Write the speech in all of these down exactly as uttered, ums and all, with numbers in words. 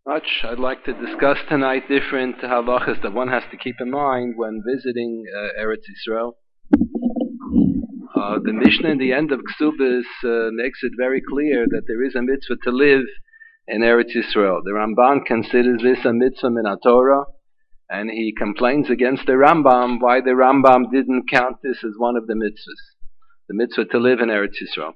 Much. I'd like to discuss tonight different halachas that one has to keep in mind when visiting uh, Eretz Yisrael. Uh, the Mishnah in the end of Ksubis uh, makes it very clear that there is a mitzvah to live in Eretz Yisrael. The Ramban considers this a mitzvah min Torah, and he complains against the Rambam why the Rambam didn't count this as one of the mitzvahs, the mitzvah to live in Eretz Yisrael.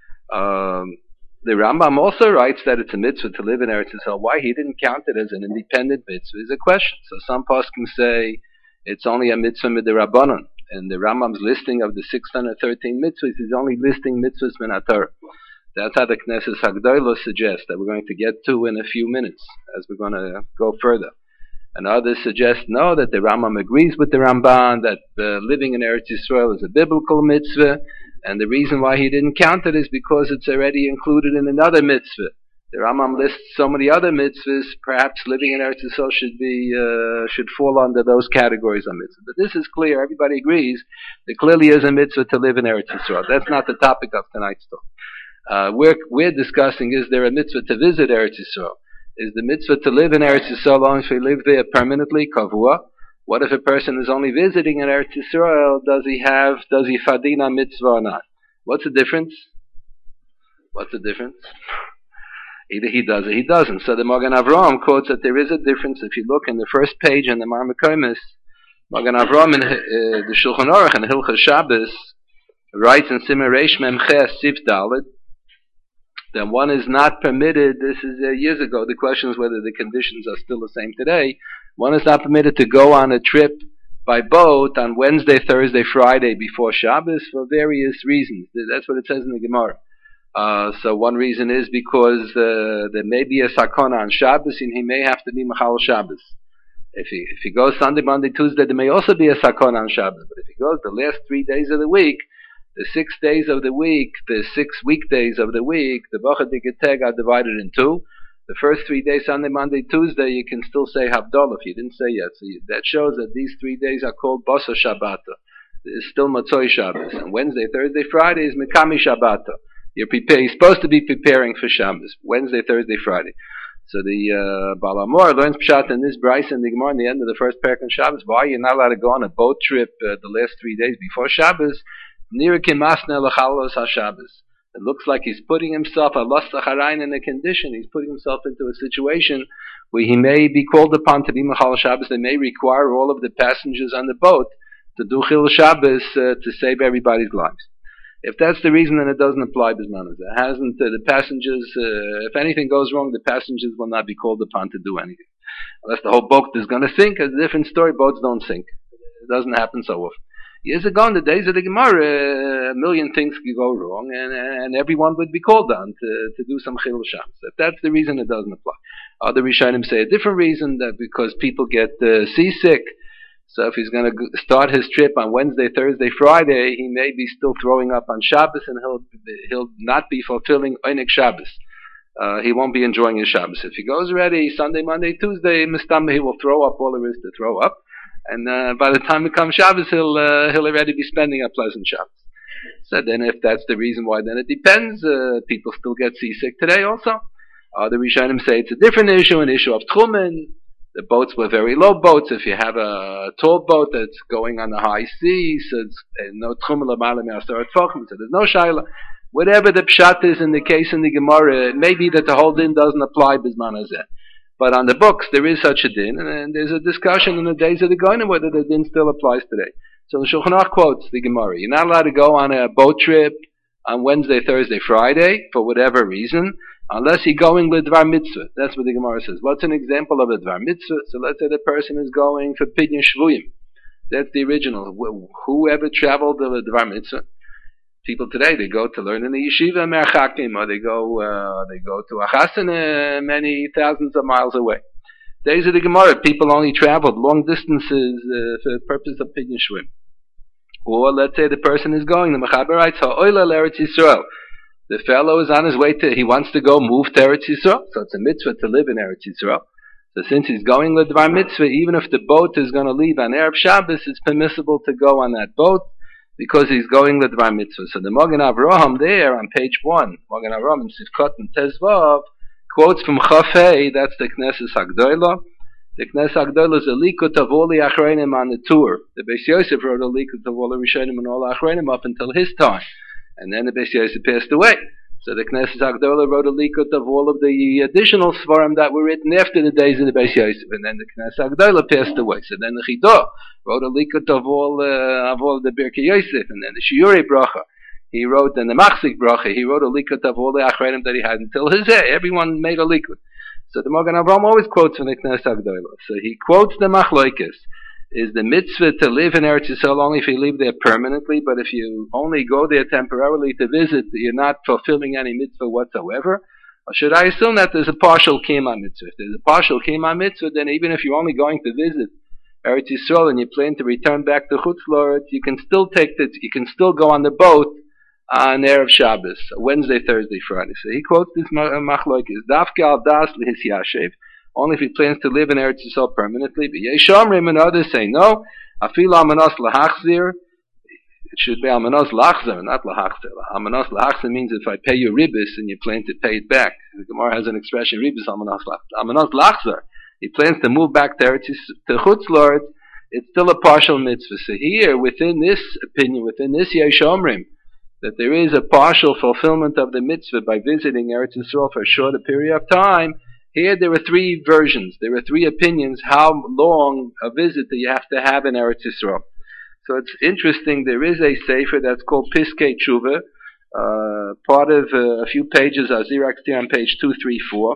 Um, The Rambam also writes that it's a mitzvah to live in Eretz Yisrael. Why he didn't count it as an independent mitzvah is a question. So some poskim say it's only a mitzvah midrabanan. And the Rambam's listing of the six hundred thirteen mitzvahs is only listing mitzvahs min Torah. That's how the Knesset Hagdolah suggests that we're going to get to in a few minutes as we're going to go further. And others suggest no, that the Rambam agrees with the Ramban that uh, living in Eretz Yisrael is a biblical mitzvah. And the reason why he didn't count it is because it's already included in another mitzvah. The Rambam lists so many other mitzvahs, perhaps living in Eretz Yisrael should be, uh, should fall under those categories of mitzvah. But this is clear, everybody agrees, there clearly is a mitzvah to live in Eretz Yisrael. That's not the topic of tonight's talk. Uh, we're, we're discussing, is there a mitzvah to visit Eretz Yisrael? Is the mitzvah to live in Eretz Yisrael only if we live there permanently, kavua? What if a person is only visiting in Eretz Yisrael? Does he have, does he fadina mitzvah or not? What's the difference? What's the difference? Either he does or he doesn't. So the Magen Avraham quotes that there is a difference. If you look in the first page in the Marmakomis, Magen Avraham in uh, the Shulchan Aruch and Hilchas Shabbos writes in Siman Reish Mem Ches Sif Dalet that one is not permitted, this is uh, years ago, the question is whether the conditions are still the same today, one is not permitted to go on a trip by boat on Wednesday, Thursday, Friday before Shabbos for various reasons. That's what it says in the Gemara. Uh, so one reason is because uh, there may be a sakona on Shabbos and he may have to be Machal Shabbos. If he, if he goes Sunday, Monday, Tuesday, there may also be a sakona on Shabbos. But if he goes the last three days of the week, the six days of the week, the six weekdays of the week, the Bacha Diketeg are divided in two. The first three days, Sunday, Monday, Tuesday, you can still say Havdalah if you didn't say yet. So you, that shows that these three days are called Basa Shabbata. It's still Matzoi Shabbos. And Wednesday, Thursday, Friday is Mikami Shabbata. You're prepared, you're supposed to be preparing for Shabbos. Wednesday, Thursday, Friday. So the uh, Baal HaMaor learns Pshat in this Bryce and the Gemara in the end of the first parak on Shabbos. Why you're not allowed to go on a boat trip uh, the last three days before Shabbos? Nirikim Masne L'chalos HaShabbos. It looks like he's putting himself, Allah Sacharain, in a condition. He's putting himself into a situation where he may be called upon to be Machal Shabbos. They may require all of the passengers on the boat to do Chil Shabbos uh, to save everybody's lives. If that's the reason, then it doesn't apply Bismanaz. It hasn't, uh, the passengers, uh, if anything goes wrong, the passengers will not be called upon to do anything. Unless the whole boat is going to sink, it's a different story. Boats don't sink. It doesn't happen so often. Years ago, in the days of the Gemara, a million things could go wrong, and, and everyone would be called on to, to do some Chilul Shabbos. If that's the reason, it doesn't apply. Other Rishonim say a different reason, that because people get uh, seasick. So if he's going to start his trip on Wednesday, Thursday, Friday, he may be still throwing up on Shabbos, and he'll he'll not be fulfilling Oinik Shabbos. Uh, he won't be enjoying his Shabbos. If he goes already Sunday, Monday, Tuesday, Mistama, he will throw up all there is to throw up. And uh, by the time it comes Shabbos, he'll uh, he'll already be spending a pleasant Shabbos. So then, if that's the reason why, then it depends. Uh, people still get seasick today, also. Other uh, Rishonim say it's a different issue, an issue of Tchumen. The boats were very low boats. If you have a tall boat that's going on the high seas, so it's uh, no Tchumen l'malam yasar tfachim, so there's no shaila. Whatever the pshat is in the case in the Gemara, it may be that the whole din doesn't apply bisman hazeh. But on the books, there is such a din, and, and there's a discussion in the days of the Goyim whether the din still applies today. So the Shulchan Aruch quotes the Gemara. You're not allowed to go on a boat trip on Wednesday, Thursday, Friday, for whatever reason, unless you're going with Dvar Mitzvah. That's what the Gemara says. What's an example of a Dvar Mitzvah? So let's say the person is going for Pidyon Shvuyim. That's the original. Whoever traveled the Dvar Mitzvah. People today, they go to learn in the yeshiva merchakim, or they go uh, they go to a chasana many thousands of miles away. Days of the Gemara, people only traveled long distances uh, for the purpose of Pidyon Shvuyim. Or let's say the person is going, the Mechaber writes, Ha'oila l'Eretz Yisrael. The fellow is on his way to, he wants to go move to Eretz Yisrael, so it's a mitzvah to live in Eretz Yisrael. So since he's going with Dvar Mitzvah, even if the boat is going to leave on Erev Shabbos, it's permissible to go on that boat, because he's going with Dvar Mitzvah. So the Magen Avraham there on page one, Magen Avraham in Sivkot and Tezvav, quotes from Chafei, that's the Knesset Hagdolah. The Knesset Hagdolah is a likut of all the Achreinim on the tour. The Beis Yosef wrote a likut of all the Rishonim and all the Achreinim up until his time. And then the Beis Yosef passed away. So the Knesset Hagdolah wrote a likut of all of the additional Svarim that were written after the days of the Beis Yosef. And then the Knesset Hagdolah passed away. So then the Chidah wrote a likut of all, uh, of all the Birkei Yosef. And then the Shiurei Bracha. He wrote, and the Machzik Bracha, he wrote a likut of all the Achreinim that he had until his day. Everyone made a likut. So the Magen Avraham always quotes from the Knesset Hagdolah. So he quotes the Machlokes. Is the mitzvah to live in Eretz Yisrael only if you live there permanently, but if you only go there temporarily to visit, you're not fulfilling any mitzvah whatsoever? Or should I assume that there's a partial kima mitzvah? If there's a partial kima mitzvah, then even if you're only going to visit Eretz Yisrael and you plan to return back to Chutz La'aretz, you can still take the, you can still go on the boat on Erev Shabbos, Wednesday, Thursday, Friday. So he quotes this Machlokes, Dafke al das lihis yashev, only if he plans to live in Eretz Yisrael permanently. But Yeshomrim and others say no. Afil almanos lahachzir. It should be almanos lachzir, not lahachzir. Almanos lahachzir means if I pay you ribis and you plan to pay it back. The Gemara has an expression, ribis almanos lachzir. Almanos lachzir. He plans to move back to Eretz to Chutz La'aretz. It's still a partial mitzvah. So here, within this opinion, within this Yeshomrim, that there is a partial fulfillment of the mitzvah by visiting Eretz Yisrael for a shorter period of time. Here there are three versions, there are three opinions how long a visit that you have to have in Eretz Yisrael. So it's interesting, there is a sefer that's called Piskei Tshuva, uh, part of uh, a few pages, Azirak here on page two thirty-four.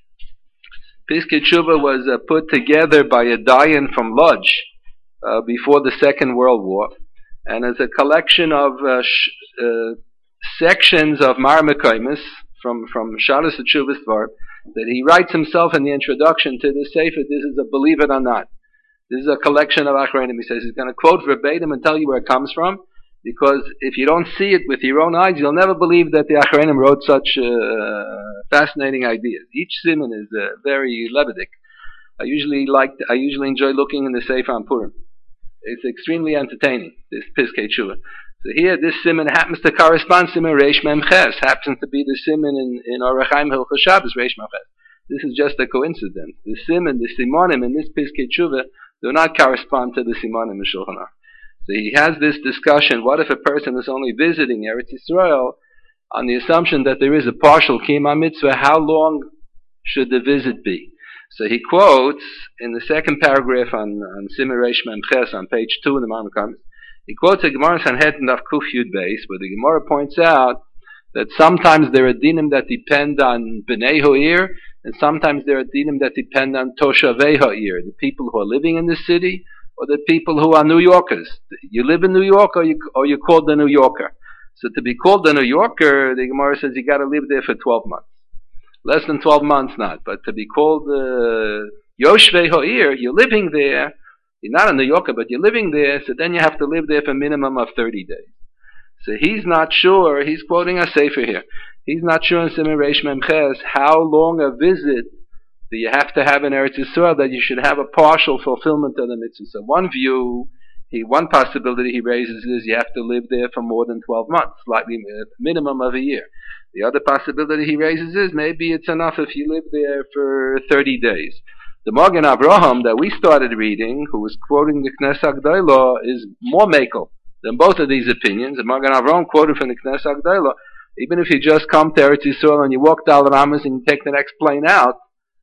Piskei Tshuva was uh, put together by a Dayan from Lodz uh, before the Second World War, and as a collection of uh, sh- uh, sections of Mar Mekaymis from, from Shalos Tshuvas Dvar, that he writes himself in the introduction to this sefer. This is a believe it or not. This is a collection of Achreinim. He says he's going to quote verbatim and tell you where it comes from, because if you don't see it with your own eyes, you'll never believe that the Achreinim wrote such uh, fascinating ideas. Each siman is uh, very lebedik. I usually like, I usually enjoy looking in the sefer on Purim. It's extremely entertaining, this Piskei Tshuva. So here, this siman happens to correspond to Reish Mem Ches, happens to be the siman in, in Orach Chaim Hilchos Shabbos, Reish Mem Ches. This is just a coincidence. The siman, the simonim in this Piskei Tshuva do not correspond to the simonim in Shulchan Aruch. So he has this discussion, what if a person is only visiting Eretz Yisrael on the assumption that there is a partial Kima Mitzvah, how long should the visit be? So he quotes in the second paragraph on, on Siman Reish Mem Ches on page two in the Mar Mekaymis. He quotes a Gemara Sanhedrin of Kuf Yud Beis, where the Gemara points out that sometimes there are dinim that depend on Bnei Ha'ir, and sometimes there are dinim that depend on Toshavei Ha'ir, the people who are living in the city, or the people who are New Yorkers. You live in New York, or, you, or you're called a New Yorker. So to be called a New Yorker, the Gemara says you got to live there for twelve months. Less than twelve months, not. But to be called uh, Yoshvei Ha'ir, you're living there. You're not a New Yorker, but you're living there, so then you have to live there for a minimum of thirty days. So he's not sure, he's quoting a sefer here, he's not sure in Siman Reish Mem Ches how long a visit that you have to have in Eretz Yisrael that you should have a partial fulfillment of the mitzvah. So one view, he, one possibility he raises is you have to live there for more than twelve months, slightly a minimum of a year. The other possibility he raises is maybe it's enough if you live there for thirty days. The Magen Avraham that we started reading, who was quoting the Knesset Hagdolah, is more makel than both of these opinions. The Magen Avraham quoted from the Knesset Hagdolah, even if you just come to Eretz Yisrael and you walk Dal Ramas and you take the next plane out,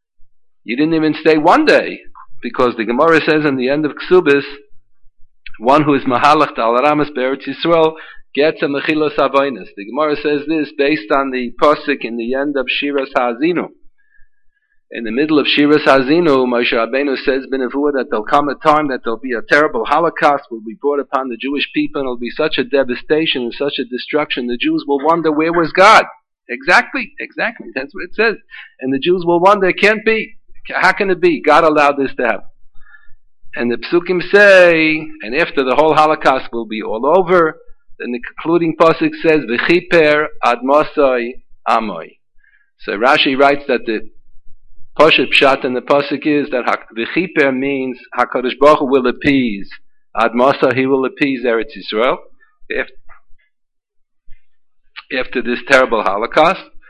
you didn't even stay one day, because the Gemara says in the end of Ksubis, one who is Mahalach Dal Ramas Be'eretz Yisrael gets a Mechilos Avonos. The Gemara says this based on the Pasuk in the end of Shiras Ha'azinu. In the middle of Shiras Ha'azinu, Moshe Rabbeinu says b'nevuah that there'll come a time that there'll be a terrible Holocaust will be brought upon the Jewish people, and it'll be such a devastation and such a destruction, the Jews will wonder, where was God? Exactly, exactly, that's what it says. And the Jews will wonder, it can't be. How can it be? God allowed this to happen. And the Psukim say, and after the whole Holocaust will be all over, then the concluding pasuk says, "V'chiper ad Mosai Amoy." So Rashi writes that the Pashup Pshat in the pasuk is that V'chiper means Hakadosh Baruch Hu will appease ad Mosai, he will appease Eretz Yisrael after, after this terrible Holocaust.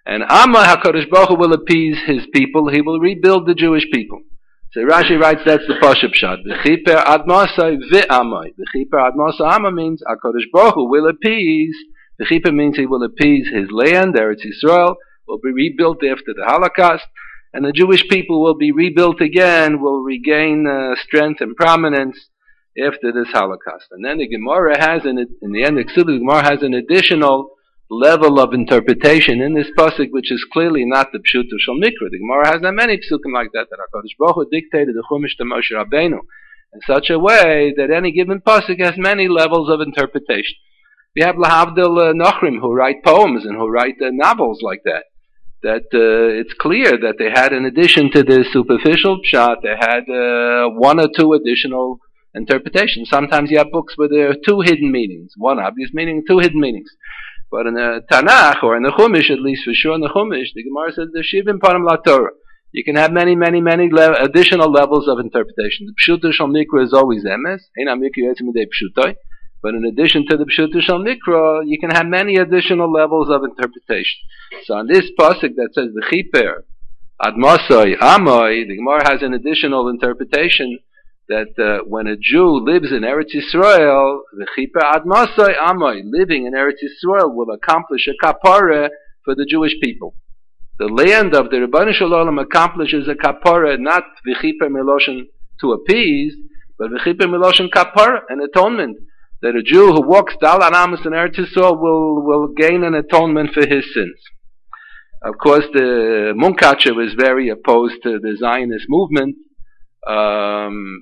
And Amma HaKadosh Baruch Hu will appease his people. He will rebuild the Jewish people. So Rashi writes that's the Pashup Shad. V'chiper ad Masai v'amai. V'chiper ad Masai Amma means HaKadosh Baruch Hu will appease. V'chiper means he will appease his land, Eretz Yisrael, will be rebuilt after the Holocaust. And the Jewish people will be rebuilt again, will regain uh, strength and prominence after this Holocaust. And then the Gemara has, an, in the end, the Gemara has an additional level of interpretation in this pasuk, which is clearly not the Pshuto Shel Mikra. The Gemara has many psukim like that, that HaKadosh Baruch Hu dictated the Chumash to Moshe Rabbeinu in such a way that any given pasuk has many levels of interpretation. We have Lahavdil uh, Nochrim who write poems and who write uh, novels like that. That uh, it's clear that they had, in addition to the superficial pshat, they had uh, one or two additional interpretations. Sometimes you have books where there are two hidden meanings, one obvious meaning, two hidden meanings. But in the Tanakh, or in the Chumash, at least for sure in the Chumash, the Gemara says the Shivim Panim La Torah. You can have many, many, many le- additional levels of interpretation. The Pshuto Shel Mikra is always emes. Ein HaMikra Yotzei Midei Pshutoi. But in addition to the Pshuto Shel Mikra, you can have many additional levels of interpretation. So on this pasuk that says the Chiper Ad Masai Amoi, the Gemara has an additional interpretation that uh, when a Jew lives in Eretz Yisrael, the Chiper Ad Masai Amoi, living in Eretz Yisrael, will accomplish a kapara for the Jewish people. The land of the Rebbeinu Shalom accomplishes a kapara, not v'chiper miloshen to appease, but v'chiper miloshen kapara, an atonement. That a Jew who walks Dal Anamas in Eretz Yisrael will, will gain an atonement for his sins. Of course, the Munkacher was very opposed to the Zionist movement, um,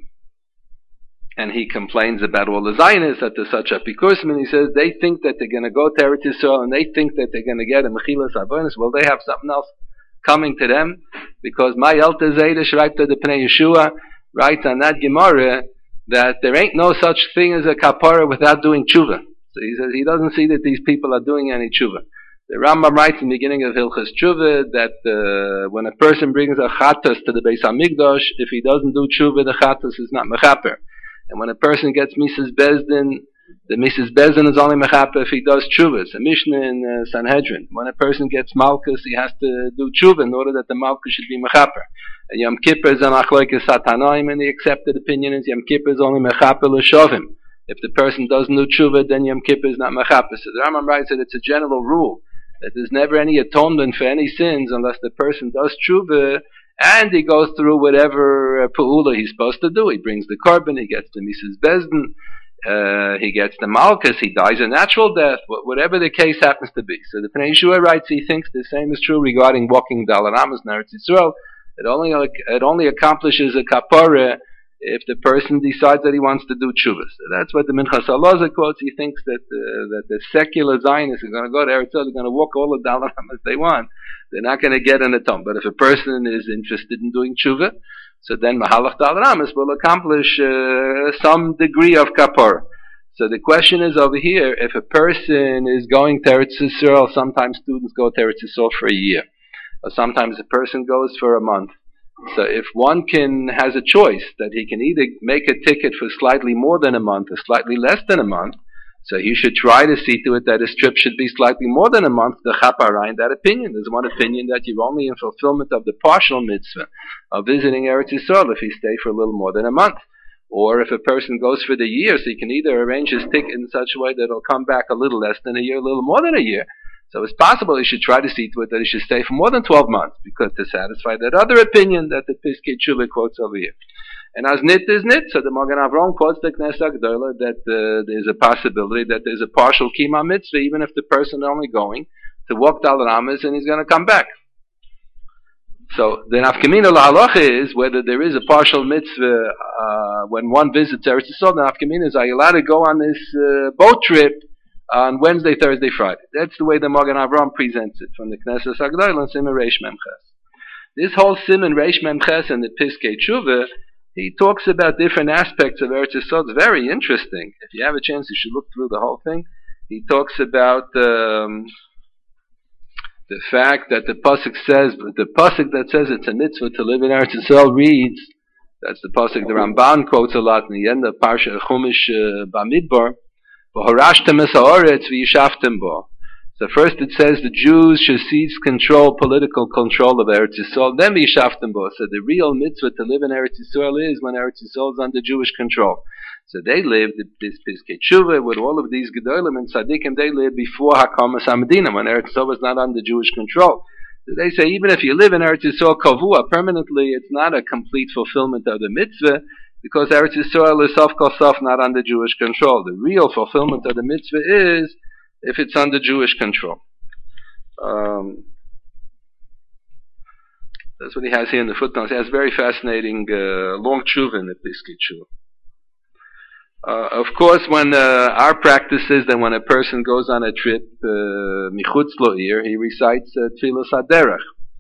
and he complains about all the Zionists that there's such a pikusim, he says they think that they're going to go to Eretz Yisrael and they think that they're going to get a Mechilas Avonos. Well, they have something else coming to them, because my Elta Zayda Shraip to the Pnei Yeshua writes on that Gemara that there ain't no such thing as a kapara without doing tshuva. So he says he doesn't see that these people are doing any tshuva. The Rambam writes in the beginning of Hilchas Tshuva that uh, when a person brings a chatas to the Beis HaMikdash, if he doesn't do tshuva, the chatas is not mechaper. And when a person gets Misas Bezdin, the Misas Bezdin is only mechaper if he does tshuva. It's a Mishnah in uh, Sanhedrin. When a person gets malchus, he has to do tshuva in order that the malchus should be mechaper. And Yom Kippur is an achloikes satanoim, and the accepted opinion is Yom Kippur is only mechaper l'shovim. If the person doesn't do tshuva, then Yom Kippur is not mechaper. So the Rambam writes that it's a general rule that there's never any atonement for any sins unless the person does tshuva and he goes through whatever uh, pu'ula he's supposed to do. He brings the korban, he gets the Misas Bezdin, uh, he gets the malchus, he dies a natural death, whatever the case happens to be. So the Pnei Yeshua writes he thinks the same is true regarding walking Dal Anamas in Eretz Yisrael. It only it only accomplishes a kapara if the person decides that he wants to do tshuva. So that's what the Minchas Halaza quotes. He thinks that uh, that the secular Zionists are going to go to Eretz Yisrael, they're going to walk all the Dal Anamas they want. They're not going to get an atonement. But if a person is interested in doing tshuva, so then Mahalach Dal Anamas will accomplish uh, some degree of kapara. So the question is over here, if a person is going to Eretz Yisrael, sometimes students go to Eretz Yisrael for a year. Or sometimes a person goes for a month. So if one can has a choice that he can either make a ticket for slightly more than a month or slightly less than a month, so he should try to see to it that his trip should be slightly more than a month, the chapara in that opinion. There's one opinion that you're only in fulfillment of the partial mitzvah of visiting Eretz Yisrael if he stay for a little more than a month. Or if a person goes for the year, so he can either arrange his ticket in such a way that it'll come back a little less than a year, a little more than a year. So it's possible he should try to see to it that he should stay for more than twelve months, because to satisfy that other opinion that the Piskei Tshuva quotes over here. And as nit is nit, so the Magen Avraham quotes the Knesset Gdola that uh, there's a possibility that there's a partial kima mitzvah, even if the person is only going to walk Dal Anamas and he's going to come back. So the nafkamina la'alocha is whether there is a partial mitzvah uh, when one visits Eretz Yisrael. The nafkamina is, are you allowed to go on this uh, boat trip on Wednesday, Thursday, Friday? That's the way the Magen Avraham presents it from the Knesset Agdola and Siman Reish Mem Ches. This whole Siman Reish Mem Ches and the Piskei Tshuva, he talks about different aspects of Eretz Yisrael. It's very interesting. If you have a chance, you should look through the whole thing. He talks about um, the fact that the pasuk says, the pasuk that says it's a mitzvah to live in Eretz Yisrael reads, that's the pasuk the Ramban quotes a lot in the end of Parsha Chumash uh, Bamidbar, So first it says the Jews should seize control, political control of Eretz Yisrael. Then V'yishaftem bo. So the real mitzvah to live in Eretz Yisrael is when Eretz Yisrael is under Jewish control. So they lived, this Piskei Tshuva, with all of these Gedolim and Tzaddikim, they lived before Hakamas HaMedina, when Eretz Yisrael was not under Jewish control. So they say even if you live in Eretz Yisrael Kavua permanently, it's not a complete fulfillment of the mitzvah, because Eretz Yisrael is Sof Kol Sof not under Jewish control. The real fulfillment of the mitzvah is if it's under Jewish control. Um, that's what he has here in the footnotes. He has very fascinating uh, long tshuva in the Piskei Tshuva. Uh, of course, when uh, our practice is that when a person goes on a trip, michutz lo'ir, he recites uh, Tfilas HaDerech.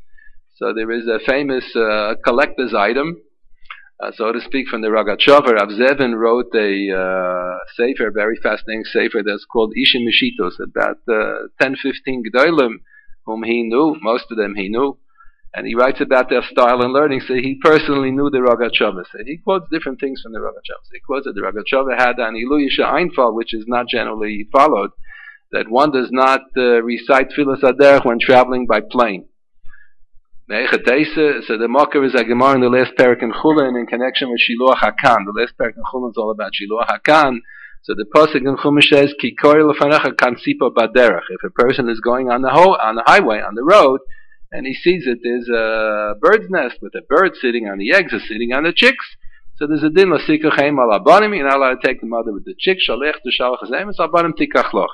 So there is a famous uh, collector's item, uh, so to speak, from the Rogatchover. Rav Zevin wrote a uh, sefer, very fascinating sefer, that's called Ishim Mishitos, about uh, ten, fifteen G'dolim whom he knew, most of them he knew. And he writes about their style and learning. So he personally knew the Rogatchover. So he quotes different things from the Rogatchover. So he quotes that the Rogatchover had an Iluyisha Einfall, which is not generally followed, that one does not uh, recite Tfilas HaDerech when traveling by plane. So the Mocker is a Gemara in the last parak in Chulin in connection with Shiluach HaKan. The last parak in Chulin is all about Shiluach HaKan. So the pasuk in Chumash says, Ki kori lefanecha kan sipa baderech. If a person is going on the ho- on the highway, on the road, and he sees that there's a bird's nest with a bird sitting on the eggs or sitting on the chicks, so there's a din l'sikachem al abanim. You're not allowed to take the mother with the chicks. Shalech to shalach hazemes abanim tikachloch.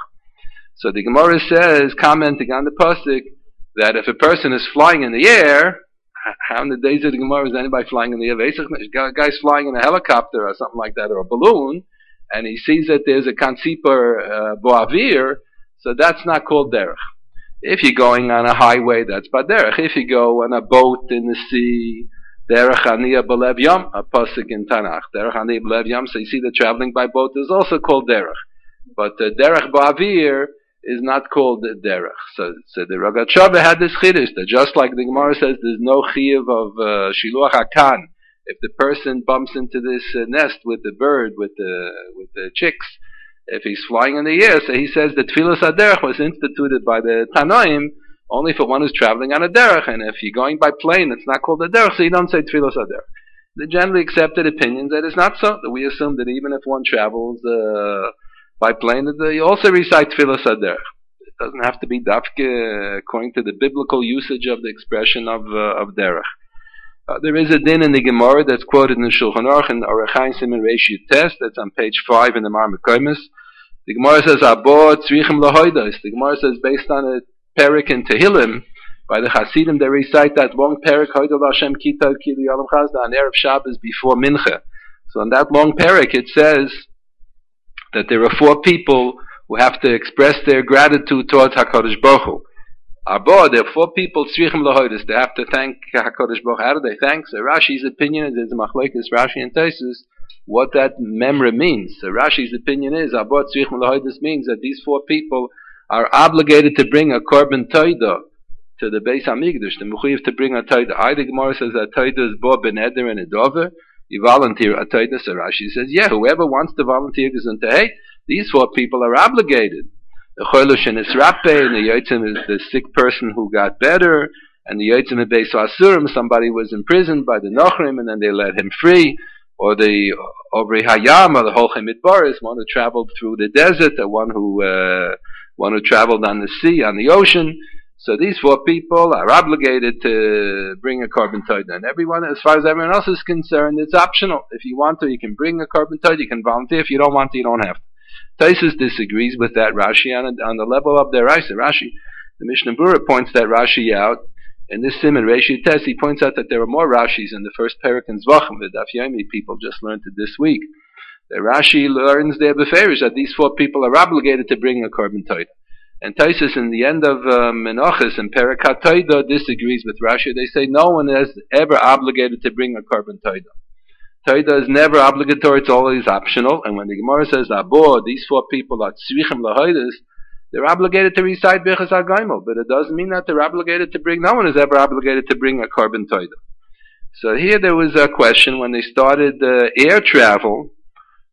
So the Gemara says, commenting on the pasuk, that if a person is flying in the air, how in the days of the Gemara is anybody flying in the air? A guy's flying in a helicopter or something like that, or a balloon, and he sees that there's a kansipar uh, boavir, so that's not called derech. If you're going on a highway, that's baderech. If you go on a boat in the sea, derech aniyah b'lev yam, a pasuk in Tanakh. Derech aniyah b'lev yam, so you see that traveling by boat is also called derech. But uh, derech ba'avir is not called derech. So, so the Rogatchover had this chiddush, that just like the Gemara says, there's no chiyuv of uh, shiluach hakan. If the person bumps into this uh, nest with the bird, with the with the chicks, if he's flying in the air, so he says that Tfilas HaDerech was instituted by the Tanoim only for one who's traveling on a derech, and if you're going by plane, it's not called a derech, so you don't say Tfilas HaDerech. The generally accepted opinion that it's not so, that we assume that even if one travels uh, by plane, that you also recite Tfilas HaDerech. It doesn't have to be dafke according to the biblical usage of the expression of uh, of derech. Uh, there is a din in the Gemara that's quoted in the Shulchan Aruch in Orach Chaim Siman Reish Yutes, that's on page five in the Mar Mekomis. The Gemara says, Abo tzrichim lahoidos. The Gemara says, based on a perik in Tehillim, by the Hasidim, they recite that long perik, Hoidol Hashem Kitov Kili Yalam Chazda, on Erev Shabbos before Mincha. So in that long perik, it says that there are four people who have to express their gratitude towards HaKadosh Baruch Hu. Abo, there are four people, tzrichim lahoidos. They have to thank HaKadosh Baruch Hu. How do they thank? So Rashi's opinion is, there's a machlekes Rashi and Tosfos, what that memra means. So Rashi's opinion is, Abo tzrichim lahoidos means that these four people are obligated to bring a korban toida to the Beis Hamikdash, the mechuyev to bring a toida. Either Gemara says that toida is bo ben eder and a dover, you volunteer a toida. So Rashi says, yeah, whoever wants to volunteer gesund to hey, these four people are obligated. The choylush and isrape, and the yotzim is the sick person who got better, and the yotzim of Beis Asurim, somebody was imprisoned by the Nochrim, and then they let him free, or the Obrei Hayam, or the Holchem Midbaris, one who traveled through the desert, or one who uh, one who traveled on the sea, on the ocean. So these four people are obligated to bring a korban toida, and everyone, as far as everyone else is concerned, it's optional. If you want to, you can bring a korban toida, you can volunteer. If you don't want to, you don't have to. Tosfos disagrees with that Rashi on, on the level of their Raisa. Rashi, the Mishnah Berurah points that Rashi out in this Siman Reish Yutes. He points out that there are more Rashis in the first parak in Zvachim. The Daf Yomi people just learned it this week. The Rashi learns there beferish that these four people are obligated to bring a korban toida. And Tosfos in the end of uh, Menachos and Parak HaToida disagrees with Rashi. They say no one is ever obligated to bring a korban toida. Toida is never obligatory, it's always optional. And when the Gemara says, Abo, these four people are tzrichim lahoidos, they're obligated to recite Birchas HaGoimel, but it doesn't mean that they're obligated to bring, no one is ever obligated to bring a korban toida. So here there was a question when they started uh, air travel.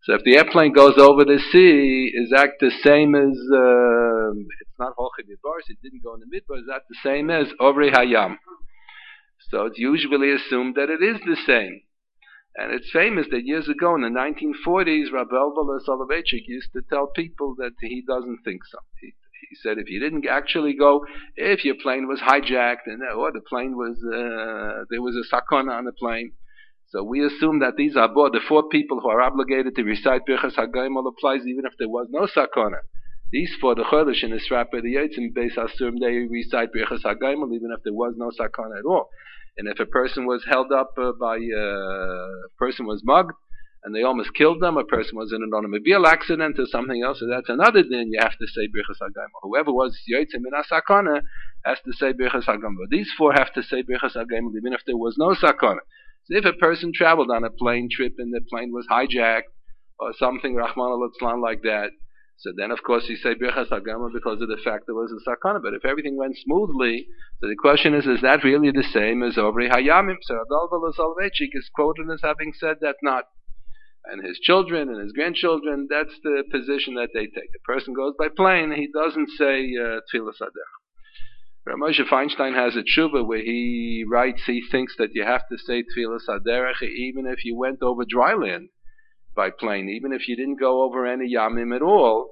So if the airplane goes over the sea, is that the same as, uh, it's not Holchid Yidbaris, it didn't go in the Midbar, is that the same as Ovri Hayam? So it's usually assumed that it is the same. And it's famous that years ago in the nineteen forties, Rabbi Elvala Soloveitchik used to tell people that he doesn't think so. He, he said if you didn't actually go, if your plane was hijacked and or the plane was, uh, there was a sakana on the plane, so we assume that these are the four people who are obligated to recite Birchas HaGoimel applies even if there was no sakana. These four, the Chodesh and the Srapa, the Yitzim, Beis Asurim, they recite Birchas HaGoimel even if there was no sakana at all. And if a person was held up uh, by, uh, a person was mugged, and they almost killed them, a person was in an automobile accident or something else, so that's another din, you have to say Birchas HaGoimel. Whoever was Yitzim in a sakana has to say Birchas HaGoimel. These four have to say Birchas HaGoimel even if there was no sakana. So if a person traveled on a plane trip and the plane was hijacked or something, Rahman al-Islam, like that, so then of course you say Birchas HaGoimel because of the fact there was a sakana. But if everything went smoothly, so the question is, is that really the same as Ovri Hayamim? So Rabbi Elvala Soloveitchik is quoted as having said that not. And his children and his grandchildren, that's the position that they take. A person goes by plane, he doesn't say uh, Tfilas Haderech. Rav Moshe Feinstein has a tshuva where he writes he thinks that you have to say Tfilas Haderech even if you went over dry land by plane, even if you didn't go over any Yamim at all.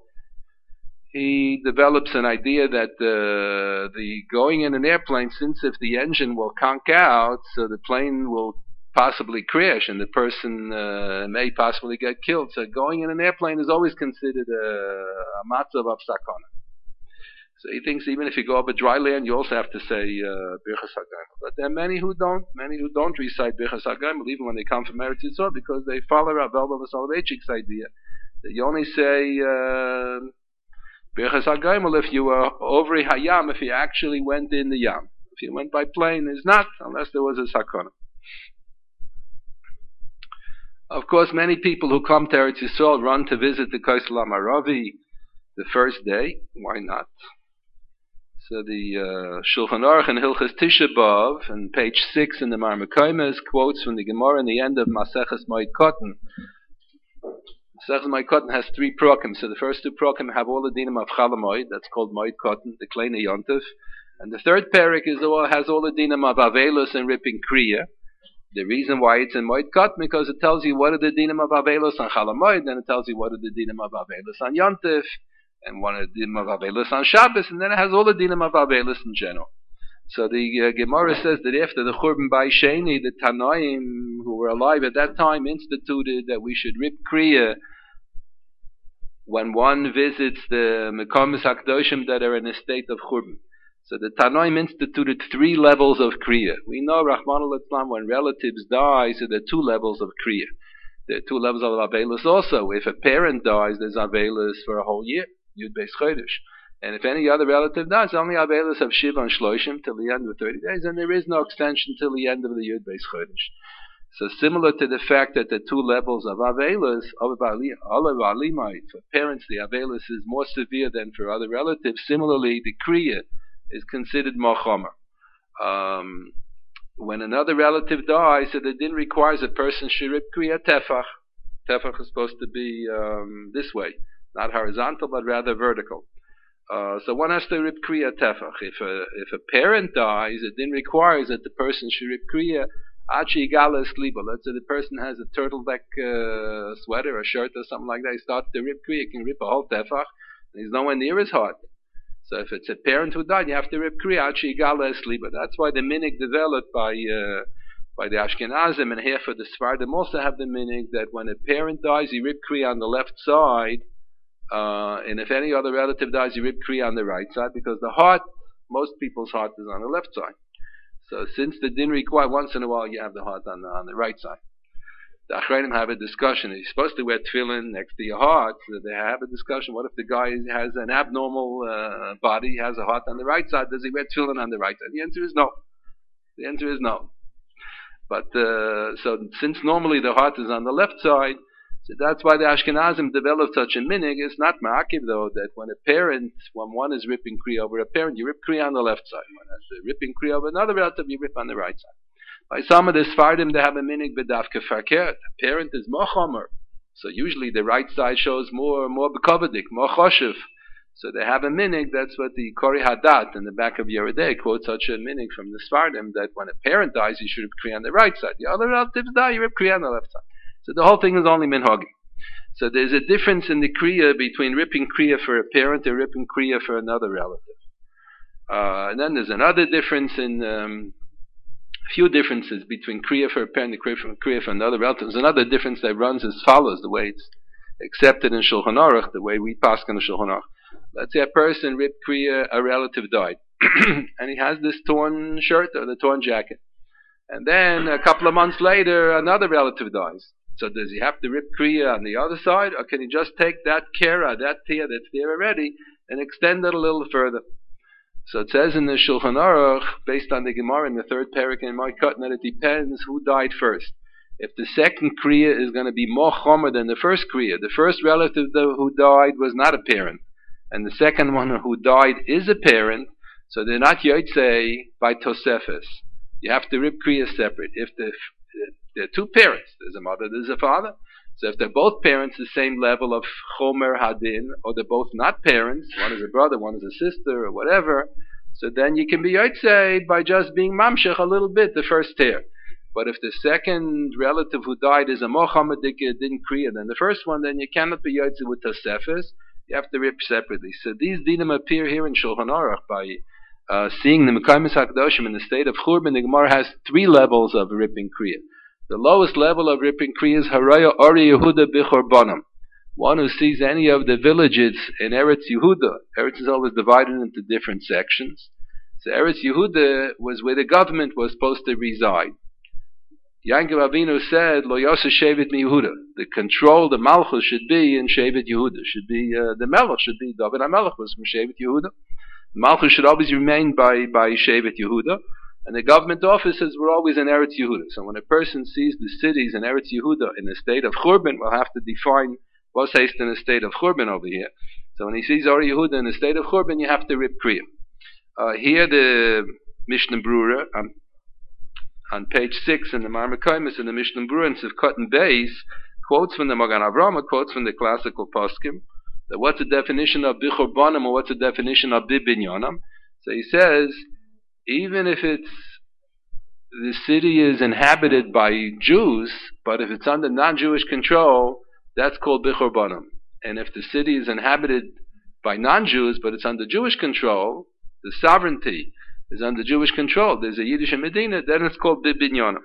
He develops an idea that uh, the going in an airplane, since if the engine will conk out, so the plane will possibly crash and the person uh, may possibly get killed. So going in an airplane is always considered a, a matzav of sakana. So he thinks even if you go over dry land, you also have to say uh, Birchas HaGoimel. But there are many who don't, many who don't recite Birchas HaGoimel even when they come from Eretz Yisrael because they follow Rav Elvala Soloveitchik's idea that you only say uh, Birchas HaGoimel if you were over Hayam, if you actually went in the Yam. If you went by plane, is not, unless there was a sakana. Of course, many people who come to Eretz Yisrael run to visit the Kosel HaMaravi the first day. Why not? So the uh, Shulchan Aruch and Hilchas Tisha B'Av, and page six in the Marmakoimes, quotes from the Gemara in the end of Maseches Moed Katan. Maseches Moed Katan has three prokim. So the first two prokim have all the dinim of Chalamoid, that's called Moed Katan, the Kleine Yontif. And the third parak is all, has all the dinim of Avelus and Ripping Kriya. The reason why it's in Moed Katan because it tells you what are the dinim of Avelus on Chalamoid, and it tells you what are the dinim of Avelus on Yontif, and one of the dinim of Avelus on Shabbos, and then it has all the dinim of Avelus in general. So the uh, Gemara says that after the Churban Bai Sheni, the Tanoim who were alive at that time instituted that we should rip Kriya when one visits the Mekomis HaKadoshim that are in a state of Churban. So the Tanoim instituted three levels of Kriya. We know, Rahman al-Islam, when relatives die, so there are two levels of Kriya. There are two levels of Avelus also. If a parent dies, there's Avelus for a whole year. Yud Beis Chodesh. And if any other relative dies, only Avelus of Shiva and Shloshim till the end of thirty days, and there is no extension till the end of the Yud Beis Chodesh. So similar to the fact that the two levels of Avelus, Olav Alimai, for parents the Avelus is more severe than for other relatives, similarly the Kriya is considered more chomer. Um, when another relative dies, so the din requires a person should rip Kriya Tefach. Tefach is supposed to be um, this way. Not horizontal, but rather vertical. Uh, so one has to rip Kriya Tefach. If a, if a parent dies, it then requires that the person should rip Kriya Achi Gala Sliba. Let's say the person has a turtleneck uh, sweater or shirt or something like that. He starts to rip Kriya, he can rip a whole Tefach, and he's nowhere near his heart. So if it's a parent who died, you have to rip Kriya Achi Gala Sliba. That's why the minig developed by uh, by the Ashkenazim, and here for the Sephardim also have the minig that when a parent dies, you rip Kriya on the left side. Uh, and if any other relative dies, you rip Kriya on the right side, because the heart, most people's heart is on the left side. So since the din require, once in a while you have the heart on the, on the right side. The Achreinim have a discussion. You're supposed to wear tefillin next to your heart. So they have a discussion. What if the guy has an abnormal uh, body, he has a heart on the right side? Does he wear tefillin on the right side? The answer is no. The answer is no. But uh, so since normally the heart is on the left side, so that's why the Ashkenazim developed such a minig. It's not ma'akiv though, that when a parent, when one is ripping Kriya over a parent, you rip Kriya on the left side. When it's ripping Kriya over another relative, you rip on the right side. By some of the Sfardim, they have a minig b'davke farkert. A parent is mochomer. So usually the right side shows more, more bekovedik, more choshev. So they have a minig. That's what the Kori Hadat in the back of Yeridei quotes such a minig from the Sfardim, that when a parent dies, you should rip kriya on the right side. The other relatives die, you rip kriya on the left side. So the whole thing is only minhagi. So there's a difference in the kriya between ripping kriya for a parent and ripping kriya for another relative. Uh, and then there's another difference in, um, few differences between kriya for a parent and kriya for, kriya for another relative. There's another difference that runs as follows, the way it's accepted in Shulchan Aruch, the way we pass in the Shulchan Aruch. Let's say a person ripped kriya, a relative died, and he has this torn shirt or the torn jacket. And then a couple of months later, another relative dies. So does he have to rip kriya on the other side, or can he just take that kera, that tia that's there already, and extend it a little further? So it says in the Shulchan Aruch, based on the Gemara in the third parak in Moed that it depends who died first. If the second kriya is going to be more chomer than the first kriya, the first relative who died was not a parent, and the second one who died is a parent, so they're not yotzei by tosefes. You have to rip kriya separate. If the there are two parents, there's a mother, there's a father. So if they're both parents, the same level of chomer hadin, or they're both not parents, one is a brother, one is a sister, or whatever, so then you can be yotzei by just being mamshech a little bit, the first tear. But if the second relative who died is a more chomer didn't kriya than the first one, then you cannot be yotzei with tosefes. You have to rip separately. So these dinim appear here in Shulchan Aruch by uh, seeing the Mekaymis HaKadoshim in the state of Churban. The Gemara has three levels of ripping kriya. The lowest level of ripping kriya is Haraya Ori Yehuda Bichor Bonam. One who sees any of the villages in Eretz Yehuda. Eretz is always divided into different sections. So Eretz Yehuda was where the government was supposed to reside. Yankov Avinu said, Lo Yosef Shevet Mi Yehuda. The control, the Malchus should be in Shevet Yehuda. Should be, uh, the Melech should be, David HaMelech was from Shevet Yehuda. Malchus should always remain by, by Shevet Yehuda. And the government offices were always in Eretz Yehuda. So when a person sees the cities in Eretz Yehuda in the state of Churban, we'll have to define what's haste in the state of Churban over here. So when he sees Ori Yehuda in the state of Churban, you have to rip kriya. Uh, here the Mishnah Brura, um, on page six in the Marmar Kaimis in the Mishnah Brura in Sivkot and Beis, quotes from the Magan Avraham, quotes from the classical poskim, that what's the definition of Bichor Bonam or what's the definition of Bibinyanam. So he says, even if it's the city is inhabited by Jews, but if it's under non-Jewish control, that's called Bichor Bonam. And if the city is inhabited by non-Jews, but it's under Jewish control, the sovereignty is under Jewish control, there's a Yiddish Medina, then it's called Bibinyanam.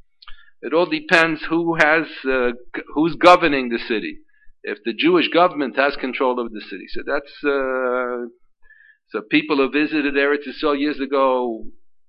It all depends who has, uh, who's governing the city. If the Jewish government has control of the city. So that's, uh, So people who visited Eretz Yisrael years ago,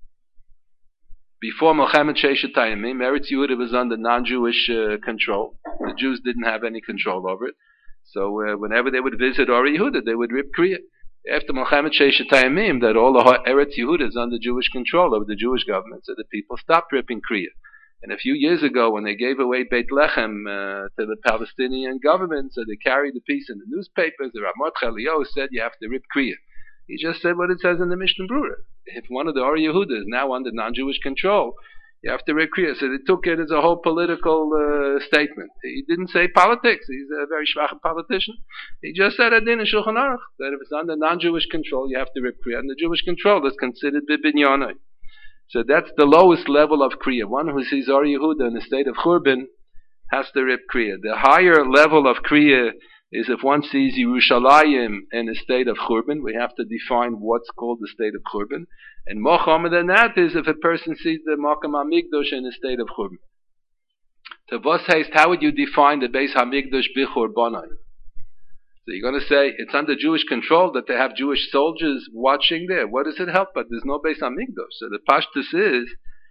before Melchemet Sheshet Hayamim, Eretz Yehuda was under non-Jewish uh, control. The Jews didn't have any control over it. So uh, whenever they would visit Ori Yehuda, they would rip kriya. After Melchemet Sheshet Hayamim, that all the Eretz Yehuda is under Jewish control of the Jewish government, so the people stopped ripping kriya. And a few years ago, when they gave away Beit Lechem uh, to the Palestinian government, so they carried the piece in the newspapers, the Rav Mordechai Eliyahu said you have to rip kriya. He just said what it says in the Mishnah Brura. If one of the Ori Yehuda is now under non-Jewish control, you have to rip kriya. So they took it as a whole political uh, statement. He didn't say politics. He's a very schwach politician. He just said adin in Shulchan Aruch that if it's under non-Jewish control, you have to rip kriya. And the Jewish control is considered bibinyanai. So that's the lowest level of kriya. One who sees Ori Yehuda in the state of Churban has to rip kriya. The higher level of kriya is if one sees Yerushalayim in the state of Churban, we have to define what's called the state of Churban. And more chomer than that is if a person sees the Makam HaMikdash in the state of Churban. To vos heist, how would you define the Beis HaMikdash Bichor Bonai? So you're going to say it's under Jewish control that they have Jewish soldiers watching there. What does it help? But there's no Beis HaMikdash. So the pashtus is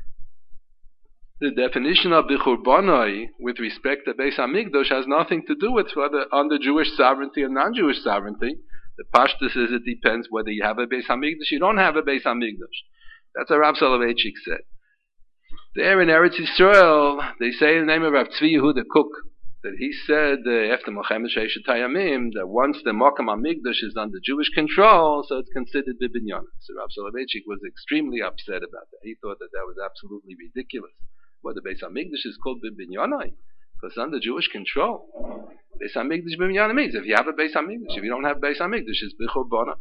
the definition of Bichur Bonai with respect to Beis HaMikdash has nothing to do with whether under Jewish sovereignty or non-Jewish sovereignty. The pashtus is it depends whether you have a Beis HaMikdash, you don't have a Beis HaMikdash. That's what Rav Soloveitchik said. There in Eretz Yisrael, they say in the name of Rav Tzvi Yehuda Kook, that he said uh, after Melchemet Sheshet Hayamim that once the Makam HaMikdash is under Jewish control, so it's considered Bibinyan. So Rav Soloveitchik was extremely upset about that. He thought that that was absolutely ridiculous. Well, the Beis HaMikdash is called Bibinyanai. because under Jewish control, Beis Hamikdash b'minyan means if you have a Beis Hamikdash, if you don't have Beis Hamikdash, it's b'churbana.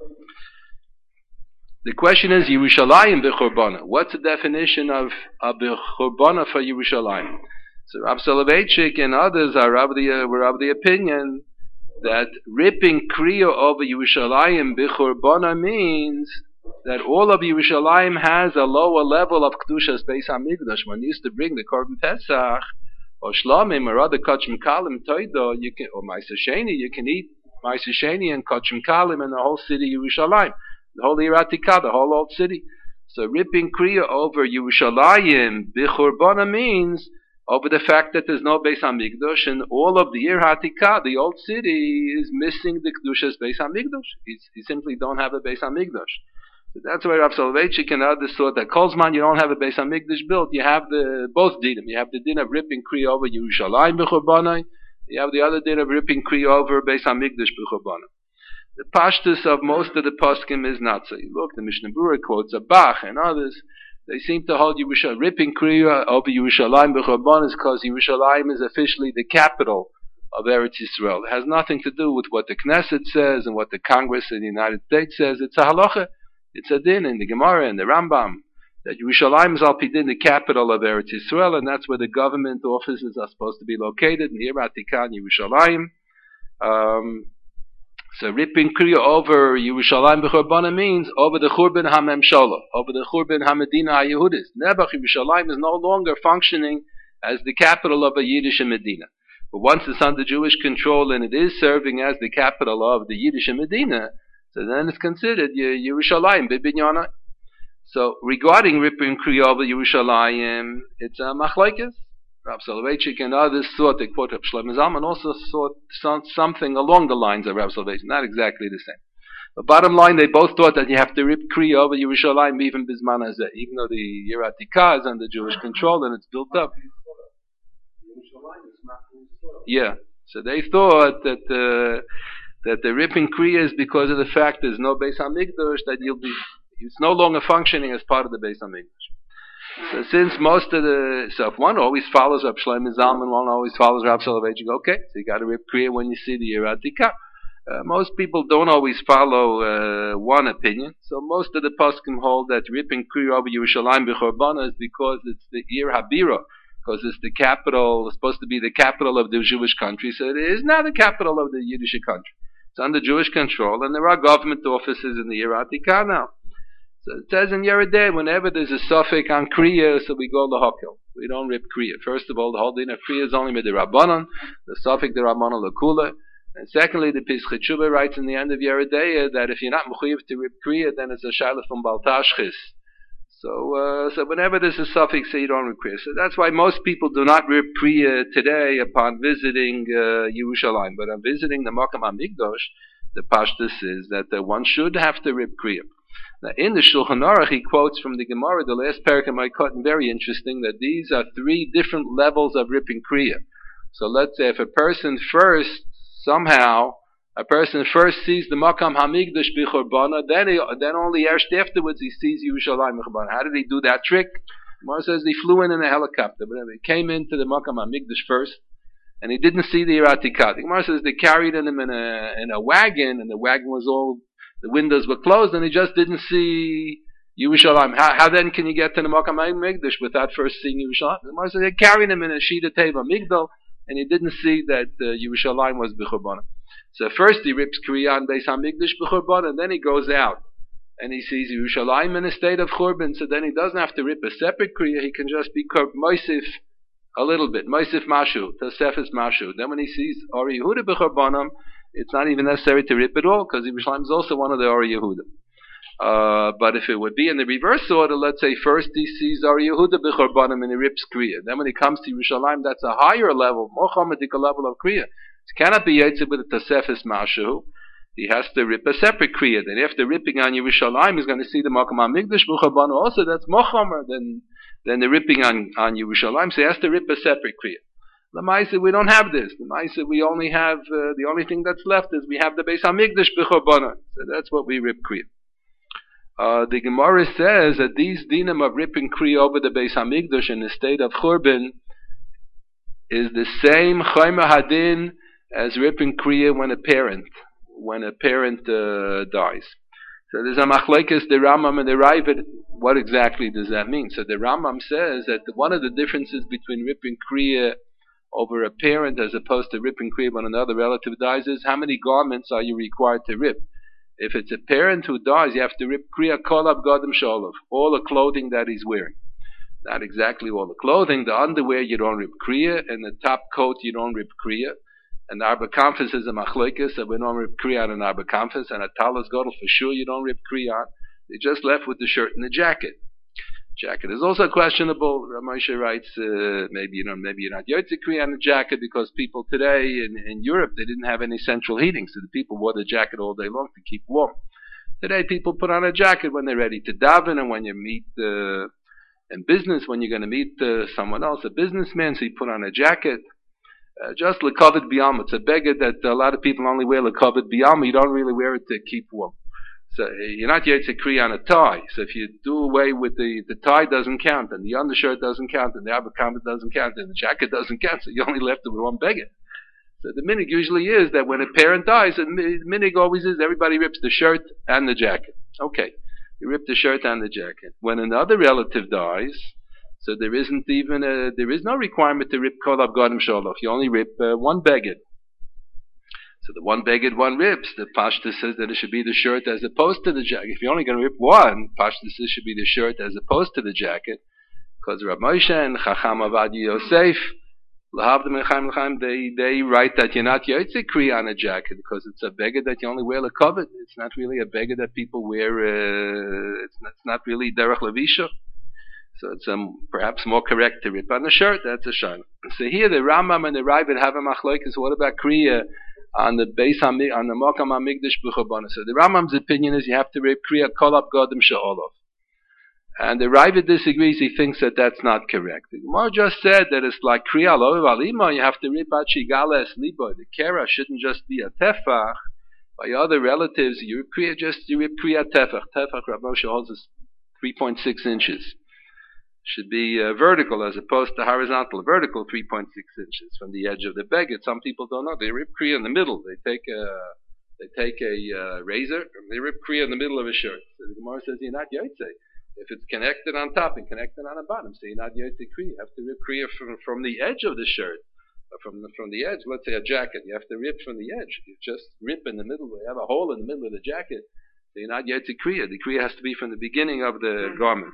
The question is Yerushalayim b'churbana. What's the definition of a b'churbana for Yerushalayim? So Rav Soloveitchik and others are of the, uh, were of the opinion that ripping kriya over Yerushalayim b'churbana means that all of Yerushalayim has a lower level of Kedushas Beis Hamikdash. When you used to bring the Korban Pesach, or Shlamim, or other Kachim Kalim, Toido, you can, or Ma'aser Sheni, you can eat Ma'aser Sheni and Kachim Kalim in the whole city of Yerushalayim, the whole Ir Atikah, the whole old city. So ripping kriya over Yerushalayim b'churbana means over the fact that there's no Beis Hamikdash, and all of the Ir Hatikah, the old city, is missing the Kedushas Beis Hamikdash. You simply don't have a Beis Hamikdash. So that's why Rav Soloveitchik and others thought that Kolzman, you don't have a Beis Hamikdash built. You have the both dinim. You have the din of ripping kriya over Yerushalayim b'churbana. You have the other din of ripping kriya over Beis Hamikdash b'churbana. The pashtus of most of the poskim is not so. You look, the Mishnah Berurah quotes a Bach and others. They seem to hold Yerushalayim, ripping kriya over Yerushalayim b'churbana is because Yerushalayim is officially the capital of Eretz Yisrael. It has nothing to do with what the Knesset says and what the Congress in the United States says. It's a halacha. It's a din in the Gemara and the Rambam that Yerushalayim is al pidin the capital of Eretz Yisrael, and that's where the government offices are supposed to be located in Ir Atikah and Yerushalayim. Um, so ripping kriya over Yerushalayim b'churbana means over the Churban HaMemshala, over the Churban HaMedina HaYehudis. Nebuch Yerushalayim is no longer functioning as the capital of a Yiddish Medina. But once it's under Jewish control and it is serving as the capital of the Yiddish Medina, so then it's considered Yerushalayim b'binyana. So regarding ripping kriya over Yerushalayim, it's a machlokes. Rav Soloveitchik and others thought, they quote Rav Shlomo Zalman, also thought something along the lines of Rav Soloveitchik, not exactly the same. But bottom line, they both thought that you have to rip kriya over Yerushalayim even bisman hazeh, even though the Ir Atikah is under Jewish control and it's built up. Yeah, so they thought that uh, that the ripping kriya is because of the fact there's no Beis Hamikdash, that you'll be, it's no longer functioning as part of the Beis Hamikdash. So since most of the, so if one always follows Rav Shlomo Zalman, one always follows Rav Soloveitchik, okay, so you got to rip kriya when you see the Ir Atikah. Uh, most people don't always follow uh, one opinion, so most of the poskim hold that ripping kriya over Yerushalayim b'churbana is because it's the Ir Habira, because it's the capital, it's supposed to be the capital of the Jewish country, so it is now the capital of the Yiddish country. It's under Jewish control, and there are government offices in the Ir Atikah now. So it says in Yeridei, whenever there's a suffix on kriya, so we go lahokil. We don't rip kriya. First of all, the whole din of kriya is only with the Rabbanon, the suffix the Rabbanon lakula. And secondly, the Pischei Teshuva writes in the end of Yeridei that if you're not mechuyev to rip kriya, then it's a shaila from Bal Tashchis. So, uh, so whenever there's a suffix, say you don't rip kriya. So that's why most people do not rip kriya today upon visiting uh, Yerushalayim. But on visiting the Makam HaMikdash, the pashtus is that uh, one should have to rip kriya. Now, in the Shulchan Aruch, he quotes from the Gemara, the last parak of my cotton, very interesting, that these are three different levels of ripping kriya. So let's say if a person first, somehow, a person first sees the Makam HaMikdash b'churbana, then he, then only afterwards he sees Yerushalayim b'churbana. How did he do that trick? Gemara says he flew in in a helicopter, but he came into the Makam HaMikdash first, and he didn't see the Ir Atikah. The Gemara says they carried him in a in a wagon, and the wagon was all, the windows were closed, and he just didn't see Yerushalayim. How, how then can you get to the Makam HaMikdash without first seeing Yerushalayim? The Gemara says they carried him in a Shida Teva Migdal, and he didn't see that uh, Yerushalayim was b'churbana. So first he rips kriya on Beis Hamikdash b'churbana, and then he goes out and he sees Yerushalayim in a state of churban. So then he doesn't have to rip a separate kriya. He can just be moisif a little bit, moisif mashu, tosefes mashu. Then when he sees Ori Yehuda b'churbanam, it's not even necessary to rip at all because Yerushalayim is also one of the Ori Yehuda. Uh, but if it would be in the reverse order, let's say first he sees Ori Yehuda b'churbanam and he rips kriya. Then when he comes to Yerushalayim, that's a higher level, more chomedik level of kriya. It cannot be Yitzib with a Tosefes Mashu. He has to rip a separate kriya. Then after ripping on Yerushalayim, he's going to see the Makam HaMikdash b'churbana also. That's more chomer than, than the ripping on, on Yerushalayim. So he has to rip a separate kriya. L'maisa, we don't have this. L'maisa, we only have, uh, the only thing that's left is we have the Beis HaMikdash b'churbana. So that's what we rip kriya. Uh, the Gemara says that these dinim of ripping kriya over the Beis Hamikdash in the state of churban is the same chayma hadin as ripping kriya when a parent, when a parent uh, dies. So there's a machlekes, the Rambam and the Ravid. What exactly does that mean? So the Rambam says that one of the differences between ripping kriya over a parent as opposed to ripping kriya when another relative dies is how many garments are you required to rip. If it's a parent who dies, you have to rip kriya kol abgadim sholov, all the clothing that he's wearing. Not exactly all the clothing. The underwear you don't rip kriya, and the top coat you don't rip kriya. And the Arba Kamfis is a machlekes, so we don't rip kriya on an Arba Kamfis, and a talis godel for sure you don't rip kriya on. You're just left with the shirt and the jacket. Jacket is also questionable. Ramosha writes, uh, maybe you know, maybe you're not yotze kriya on the jacket because people today in, in Europe they didn't have any central heating, so the people wore the jacket all day long to keep warm. Today people put on a jacket when they're ready to daven and when you meet uh, in business, when you're going to meet uh, someone else, a businessman, so you put on a jacket. Uh, just lekovet biyama. It's a beggar that a lot of people only wear lekovet biyama. You don't really wear it to keep warm. So uh, you're not yotze kriya on a tie. So if you do away with the, the tie doesn't count, and the undershirt doesn't count, and the abakama doesn't count, and the jacket doesn't count, so you're only left with one beggar. So the minig usually is that when a parent dies, the minig always is everybody rips the shirt and the jacket. Okay, you rip the shirt and the jacket. When another relative dies, so there isn't even a, there is no requirement to rip kol abgadim sholof. You only rip uh, one beggar. So the one beggar one rips. The Pashta says that it should be the shirt as opposed to the jacket. If you're only going to rip one, Pashta says it should be the shirt as opposed to the jacket. Because Rav Moshe and Chacham Avadia Yosef, Lahavdim and Chaim L'chaim, they, they write that you're not yotze kriya on a jacket because it's a beggar that you only wear lekovet. It's not really a beggar that people wear, uh, it's, not, it's not really derech levisha. So it's um, perhaps more correct to rip on the shirt. That's a shayla. So here the Rambam and the Ravid have a machlokes. What about kriya on the base on the Mokam HaMikdash b'churbanos? So the Rambam's opinion is you have to rip kriya kol abgadim she'olov. And the Ravid disagrees. He thinks that that's not correct. The Gemara just said that it's like kriya lo valima. You have to rip at shigala es libo. The kera shouldn't just be a tefach. By other relatives, you rip kriya just you rip kriya tefach. Tefach Rav Moshe holds is three point six inches. Should be uh, vertical as opposed to horizontal. Vertical three point six inches from the edge of the beggar. Some people don't know. They rip kriya in the middle. They take a they take a uh, razor and they rip kriya in the middle of a shirt. So the Gemara says you're not yotze. If it's connected on top and connected on the bottom, so you're not yotze kriya. You have to rip kriya from from the edge of the shirt, or from the from the edge. Let's say a jacket. You have to rip from the edge. You just rip in the middle. You have a hole in the middle of the jacket. So you're not yotze kriya. The kriya has to be from the beginning of the garment.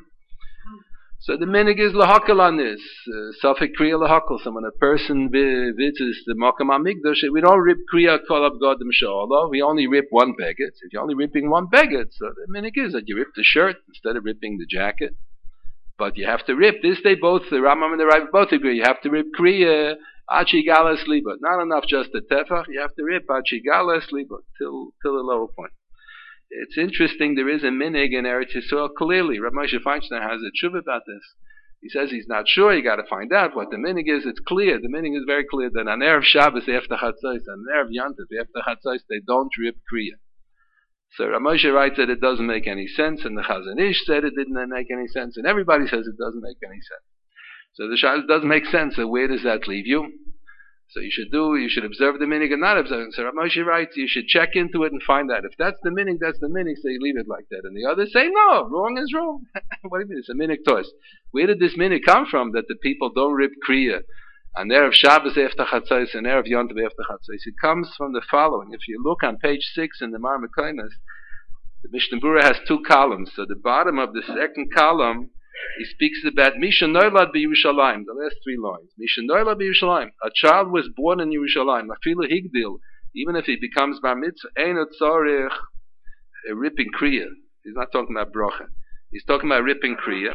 So the minig is lahakal on this. Safek kriya lahakal. So when a person visits the Mokam HaMikdash, we don't rip kriya kol abgadim she'olov. We only rip one beggar. So if you're only ripping one beggar, so the minig is that you rip the shirt instead of ripping the jacket. But you have to rip. This they both, the Rambam and the Rav both agree. You have to rip kriya achigala sliba. Not enough just the tefach. You have to rip achigala sliba till till the lower point. It's interesting, there is a minig in Eretz Yisrael clearly. Rav Moshe Feinstein has a tshuva about this. He says he's not sure, you got to find out what the minig is. It's clear, the minig is very clear that on Erev Shabbos after Chatzos, on Erev Yantav after Chatzos, they don't rip kriya. So Rav Moshe writes that it doesn't make any sense, and the Chazon Ish said it didn't make any sense, and everybody says it doesn't make any sense. So the Shal doesn't make sense, so where does that leave you? So you should do, you should observe the minig and not observe it. So Rav Moshe writes, you should check into it and find out. If that's the minig, that's the minig, so you leave it like that. And the others say, no, wrong is wrong. What do you mean? It's a minig toys. Where did this minig come from that the people don't rip kriya on Erev Shabbos after Chatzos and Erev Yontav after Chatzos? It comes from the following. If you look on page six in the Mar Mekaynos, the Mishnah Berurah has two columns. So the bottom of the second column, he speaks about Misha Noilad b'Yerushalayim, the last three lines. Misha Noilad b'Yerushalayim. A child was born in Yerushalayim. Afilu higdil. Even if he becomes bar mitzvah, ein tzarich ripping kriya. He's not talking about bracha. He's talking about ripping kriya.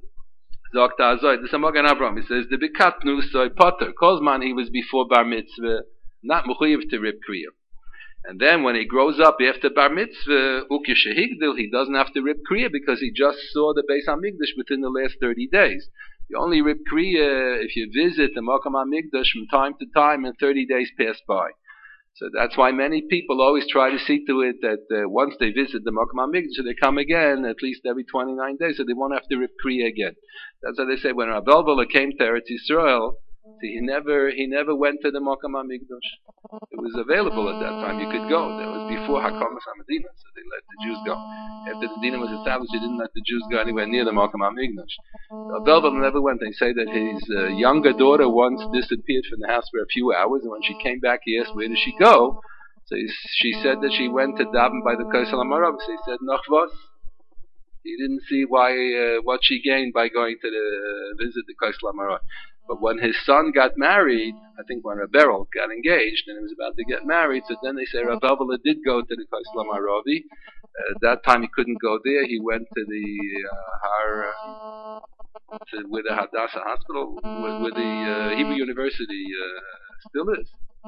Zogt Azoy. This is Magen Avraham. He says the bekatnu soy potter. Kozman he was before bar mitzvah, not mechuyev to rip kriya. And then when he grows up after bar mitzvah, ukishahigdil, he doesn't have to rip kriya because he just saw the Beis HaMikdash within the last thirty days. You only rip kriya if you visit the Mokam HaMikdash from time to time and thirty days pass by. So that's why many people always try to see to it that uh, once they visit the Mokam HaMikdash, they come again at least every twenty-nine days, so they won't have to rip kriya again. That's why they say when Rav Elveler came to Eretz Yisrael, See, he never he never went to the Makam HaMikdash. It was available at that time. You could go. That was before Hakamas HaMedina, so they let the Jews go. After the Dina was established, they didn't let the Jews go anywhere near the Makam HaMikdash. Abelbel never went. They say that his uh, younger daughter once disappeared from the house for a few hours, and when she came back, he asked, where did she go? So he, she said that she went to daven by the Kosel HaMarav. So he said, Nachvos. He didn't see why uh, what she gained by going to the, visit the Kosel HaMarav. But when his son got married, I think when Beryl got engaged and he was about to get married, so then they say Rav Elvela did go to the Kosel HaMaravi. Uh, that time he couldn't go there. He went to the uh, Har, to where the Hadassah Hospital, where, where the uh, Hebrew University uh, still is.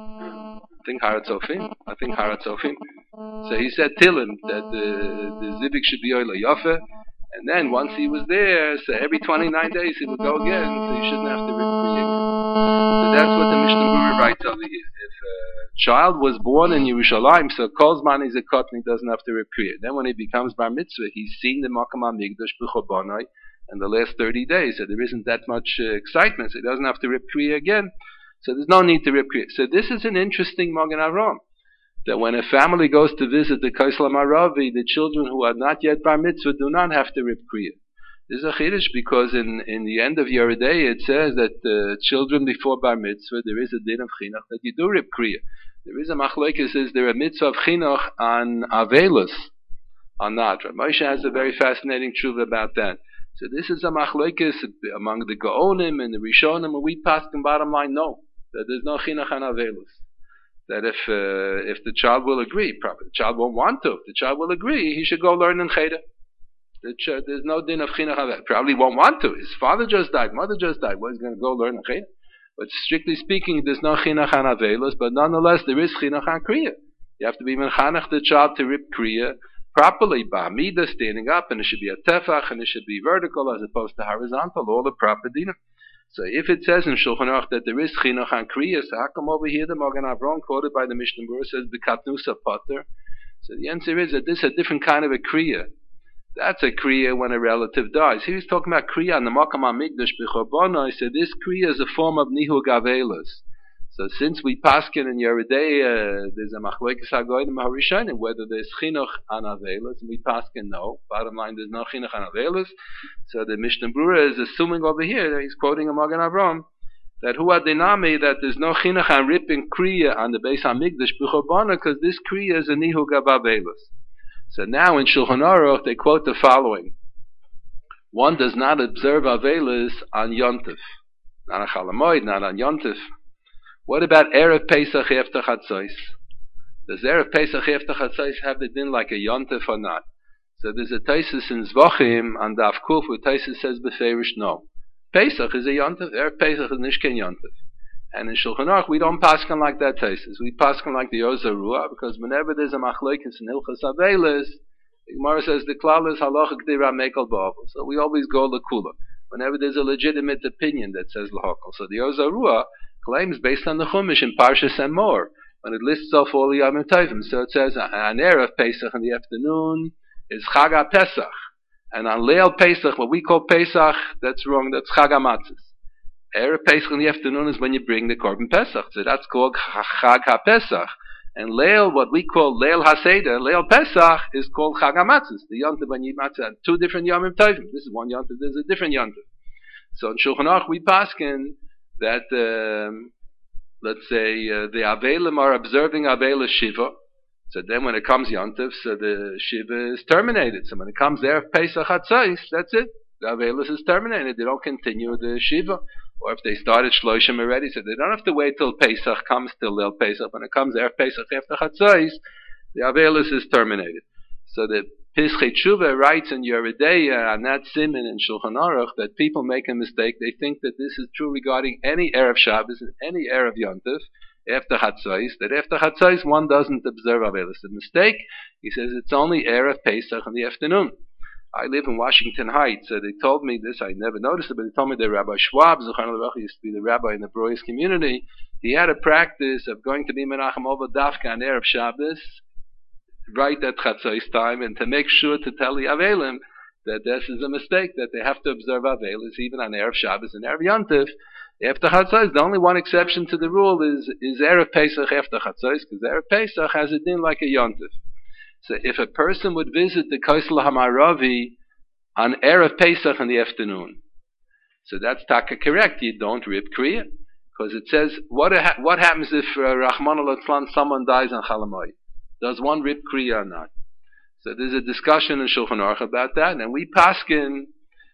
I think Har Tzofim. I think Har Tzofim. So he said Tilim that the the Zivik should be Oila Yafe. And then once he was there, so every twenty-nine days he would go again, so he shouldn't have to rip free again. So that's what the Mishnah Berurah writes over here. If a child was born in Yerushalayim, so Kozman is a cotton, he doesn't have to rip free. Then when he becomes Bar Mitzvah, he's seen the Makam HaMikdash b'Chobanai in the last thirty days, so there isn't that much uh, excitement, so he doesn't have to rip free again. So there's no need to rip free. So this is an interesting Magen Avraham. That when a family goes to visit the Kosel HaMaravi, the children who are not yet Bar Mitzvah do not have to rip Kriya. This is a Chiddush because in, in the end of Yoreh De'ah it says that uh, children before Bar Mitzvah, there is a din of Chinuch that you do rip Kriya. There is a Machlokes, is there a mitzvah of Chinuch on Avelus, on Nadra. Moshe has a very fascinating truth about that. So this is a Machlokes among the Gaonim and the Rishonim, and we pass the bottom line, no, that there's no Chinuch on Avelus. That if uh, if the child will agree, probably the child won't want to. If the child will agree, he should go learn in Cheder. The ch- there's no din of chinuch havet. Probably won't want to. His father just died, mother just died. Well, he's going to go learn in Cheder. But strictly speaking, there's no chinuch on avelos. But nonetheless, there is chinuch on kriya. You have to be mechanech the child to rip kriya properly, ba'amida, standing up, and it should be a tefach, and it should be vertical as opposed to horizontal. All the proper dinim. So if it says in Shulchan Aruch that there is chinuch on kriya, so how come over here the Magen Avraham quoted by the Mishnah Berurah says the katnusa potter? So the answer is that this is a different kind of a kriya. That's a kriya when a relative dies. He was talking about kriya on the Makam HaMikdash b'Chorbanai. He said this kriya is a form of nihug avelos. So since we paskin in Yoreh De'ah, uh, there's a machlokes hagoyim harishonim whether there's chinuch on avelos, and we paskin no. Bottom line, there's no chinuch on avelos. So the Mishnah Berurah is assuming over here that he's quoting a Magen Avraham that hu adinami that there's no chinuch on ripping kriya on the Beis Hamikdash b'Chorbanai because this kriya is a nihug of avelos. So now in Shulchan Aruch they quote the following: one does not observe avelos on Yontif, not on Chalamoid, not on Yontif. What about Erev Pesach after Chatzos? Does Erev Pesach after Chatzos have the din like a Yontif or not? So there's a Taisus in Zvachim on Daf Kuf where Taisus says beferish no. Pesach is a Yontif, Erev Pesach is Nishken Yontif. And in Shulchan Aruch we don't paskin like that Taisus. We paskin like the Ozarua because whenever there's a machlokes in Hilchas Avelis, the Gemara says the klal is halacha k'dira mekel ba'avel. So we always go l'kula. Whenever there's a legitimate opinion that says l'hakol. So the Ozarua claims based on the Chumash in Parshas Emor, when it lists off all the Yom Tovim. So it says on Erev Pesach in the afternoon is Chag HaPesach, and on Leil Pesach, what we call Pesach, that's wrong. That's Chag HaMatzos. Erev Pesach in the afternoon is when you bring the Korban Pesach. So that's called Chag HaPesach. And Leil, what we call Leil HaSeder, Leil Pesach, is called Chag HaMatzos. The Yom Tov when you matzah, two different Yom Tovim. This is one Yom Tov, there's a different Yom Tov. So in Shulchan Aruch we paskin that, um, let's say, uh, the Avelim are observing Avela Shiva. So then when it comes Yontif, so the Shiva is terminated. So when it comes there, Pesach Hatzais, that's it. The Avelis is terminated. They don't continue the Shiva. Or if they started Shloshim already, so they don't have to wait till Pesach comes, till Leil Pesach. When it comes there, Pesach after Hatzais, the Avelis is terminated. So the Pischei Tshuva writes in Yoreh De'ah on that siman in Shulchan Aruch that people make a mistake. They think that this is true regarding any Erev Shabbos and any Erev Yontif after Chatzos, that after Chatzos one doesn't observe Avelis. The mistake, he says it's only Erev Pesach in the afternoon. I live in Washington Heights, so they told me this, I never noticed it, but they told me that Rabbi Schwab, Zuchan al used to be the rabbi in the Broyes community, he had a practice of going to be Menachem over Dafka on Erev Shabbos, right at Chatzos time, and to make sure to tell the Avelim that this is a mistake, that they have to observe Avelis even on Erev Shabbos and Erev Yontif After Chatzos, the only one exception to the rule is is Erev Pesach after Chatzos, because Erev Pesach has a din like a Yontif. So if a person would visit the Kosel Hamaravi on Erev Pesach in the afternoon, so that's taka correct. You don't rip Kriya, because it says what ha- what happens if uh, Rahman al someone dies on Chalamoy? Does one rip Kriya or not? So there's a discussion in Shulchan Aruch about that, and we paskin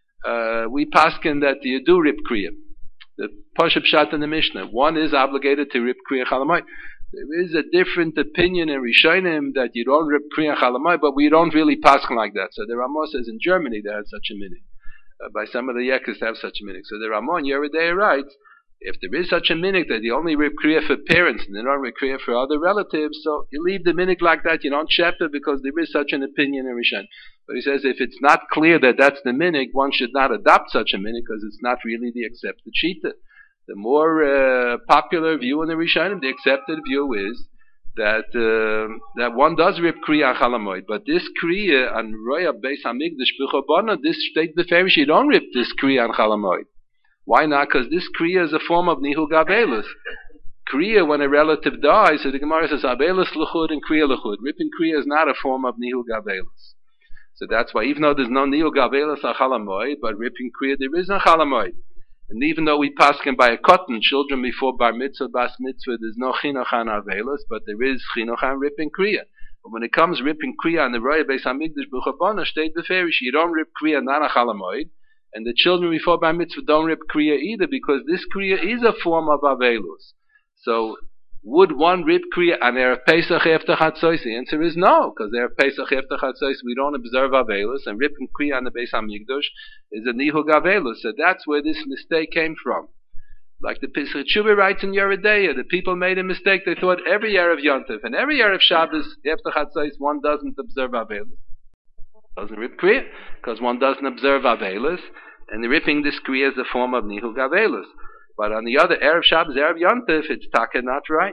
uh, we paskin that you do rip Kriya. The Pashup Shat in the Mishnah, one is obligated to rip Kriya Chalamoy. There is a different opinion in Rishonim that you don't rip Kriya Chalamoy, but we don't really paskin like that. So the Ramah says in Germany they had such a minute. Uh, by some of the Yekkes have such a minhag. So the Ramon Yeridei writes, if there is such a minhag that you only rip kriya for parents and you don't rip kriya for other relatives, so you leave the minhag like that, you don't shep it because there is such an opinion in Rishon. But he says if it's not clear that that's the minhag, one should not adopt such a minhag because it's not really the accepted shita. The more uh, popular view in the Rishonim, the accepted view is that uh, that one does rip kriya chalamoid, but this kriya on roya beis hamikdash b'chobana, this state beferish you don't rip this kriya on chalamoid. Why not? Because this kriya is a form of nihul gavelus. Kriya when a relative dies, so the Gemara says avelus l'chud and kriya l'chud. Ripping kriya is not a form of nihul gavelus. So that's why even though there's no nihul gavelus on chalamoid, but ripping kriya there is no chalamoid. And even though we paskin by a cotton, children before bar mitzvah, bas mitzvah, there's no chinuch on avelos, but there is chinuch on ripping kriya. But when it comes ripping kriya on the roya beis hamikdash b'chobana, state beferish, you don't rip kriya not a chalamoid, and the children before bar mitzvah don't rip kriya either, because this kriya is a form of avelos. So, would one rip kriya on Erev Pesach after Chatzos? The answer is no, because Erev Pesach after Chatzos we don't observe Avelus, and ripping kriya on the Beis Hamikdash is a nihug Avelus. So that's where this mistake came from. Like the Pesach Tshuva writes in Yeridei, the people made a mistake. They thought every Erev Yontif and every Erev Shabbos after Chatzos one doesn't observe Avelus. Doesn't rip kriya, because one doesn't observe Avelus, and the ripping this kriya is a form of nihug Avelus. But on the other, Erev Shabbos, Erev Yontif, it's taka not right.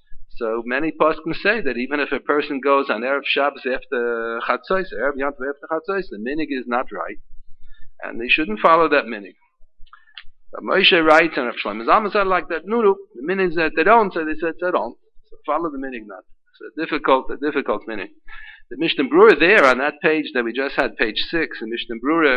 So many poskim say that even if a person goes on Erev Shabbos after Chatzos, Erev Yontif after Chatzos, the minig is not right. And they shouldn't follow that minig. But Moshe writes, and Rav Shlomo Zalman said like that, no, no, the minig is that they don't, so they said they don't. So follow the minig not. It's a difficult, a difficult minig. The Mishnah Brura there, on that page that we just had, page six, the Mishnah Brura,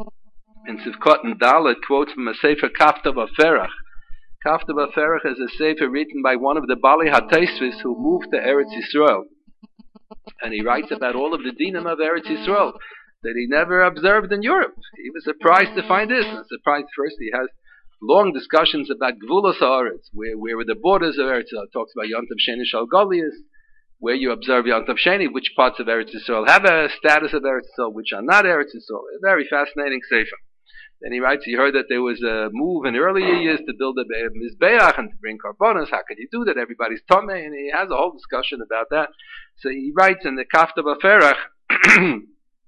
in Sivkot and Dalet, quotes from a Sefer Kafta Baferach. Kafta Baferach is a Sefer written by one of the Bali HaTeisvis who moved to Eretz Yisrael. And he writes about all of the dinim of Eretz Yisrael that he never observed in Europe. He was surprised to find this. And surprised first he has long discussions about Gvulos HaAretz, where, where were the borders of Eretz Yisrael. It talks about Yontav Sheni Shal Goliath, where you observe Yontav Sheni, which parts of Eretz Yisrael have a status of Eretz Yisrael, which are not Eretz Yisrael. A very fascinating Sefer. Then he writes, he heard that there was a move in earlier years to build a Mizbeach and to bring Karbonos. How could you do that? Everybody's Tomei, and he has a whole discussion about that. So he writes in the Kafta Baferach,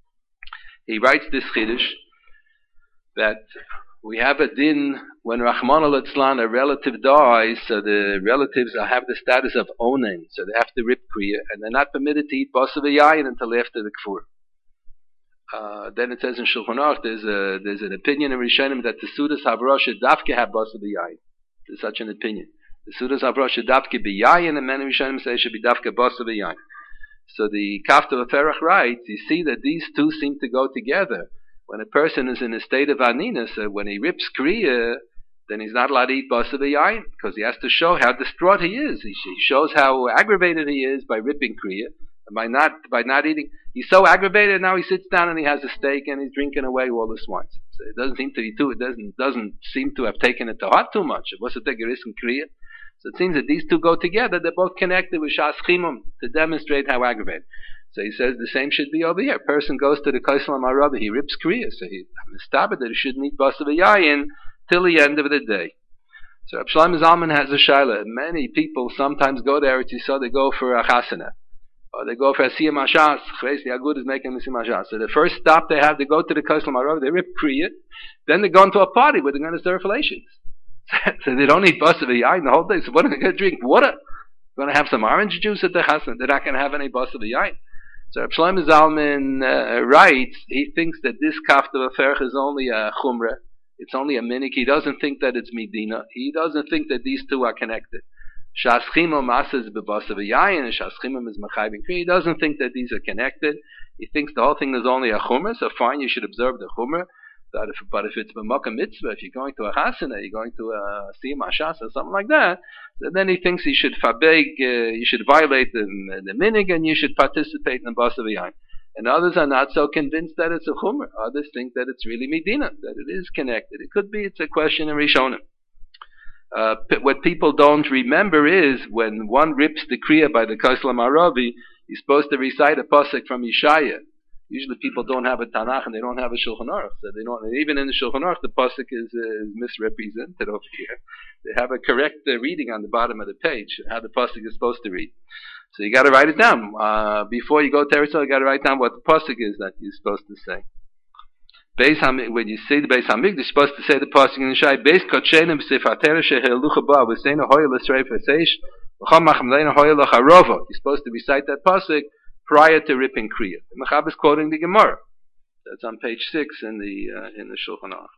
he writes this Chiddush, that we have a din when Rahman al-Itzlan, a relative dies, so the relatives have the status of onen, so they have to rip kriya, and they're not permitted to eat basa v'yayin until after the kfur. Uh, then it says in Shulchan Aruch, there's a there's an opinion in Rishonim that the Sudas Havra should dafke have basa b'yayin. There's such an opinion. The Sudas Havra should dafke b'yayin, and many Rishonim say it should be dafke basa b'yayin. So the Kafta Baferach writes, you see that these two seem to go together. When a person is in a state of anina, so when he rips kriya, then he's not allowed to eat basa b'yayin, because he has to show how distraught he is. He shows how aggravated he is by ripping kriya. By not by not eating, he's so aggravated now. He sits down and he has a steak and he's drinking away all the swine. So it doesn't seem to be too. It doesn't doesn't seem to have taken it to heart too much. It was a tegeris and kriya. So it seems that these two go together. They're both connected with shas chimum to demonstrate how aggravated. So he says the same should be over here. A person goes to the Kosel Hamaravi, he rips kriya. So he mistabed that he shouldn't eat basa v'yayin till the end of the day. So Rav Shlomo Zalman has a shaila. Many people sometimes go to Eretz Yisrael. They go for a chasana. Or they go for a siyam hashas. Crazy how good is making the siyam hashas. So the first stop they have, they go to the Kosel Hamaravi, they rip kriya. Then they go into a party where they're going to serve relations. So they don't eat basa v'yayin the whole day. So what are they going to drink? Water. They're going to have some orange juice at the chasana. They're not going to have any basa v'yayin. So Rav Shlomo Zalman uh, writes, he thinks that this Kafta Baferach is only a chumrah, It's only a minik. He doesn't think that it's Medina. He doesn't think that these two are connected. Shaschimo masas bebasav yayin and shaschimo is machayvin kriya. He doesn't think that these are connected. He thinks the whole thing is only a chumrah. So fine, you should observe the chumrah. But if, but if it's b'makom mitzvah, if you're going to a chasana, you're going to a siyum hashas or something like that, so then he thinks he should fabeg, uh, you should violate the, the minig, and you should participate in the basav yayin. And others are not so convinced that it's a chumrah. Others think that it's really medina, that it is connected. It could be it's a question in Rishonim. Uh, p- what people don't remember is when one rips the kriya by the Kosel Maravi, he's supposed to recite a pasuk from Yeshaya. Usually people don't have a Tanakh and they don't have a Shulchan Aruch, so they don't. Even in the Shulchan Aruch, the pasuk is uh, misrepresented over here. They have a correct uh, reading on the bottom of the page how the pasuk is supposed to read. So you got to write it down uh, before you go to Eretz Yisrael. You got to write down what the pasuk is that you're supposed to say. Beis Hamik, when you say the Beis Hamik, you're supposed to say the pasuk in the Shai. Beis Kodshenim Sefatera Shehelucha Ba V'Seina Hoya L'Srei V'Seish V'Cham Machamleina Hoya L'Charova. You're supposed to recite that pasuk prior to ripping kriya. The Mechab is quoting the Gemara. That's on page six in the uh, in the Shulchan Aruch.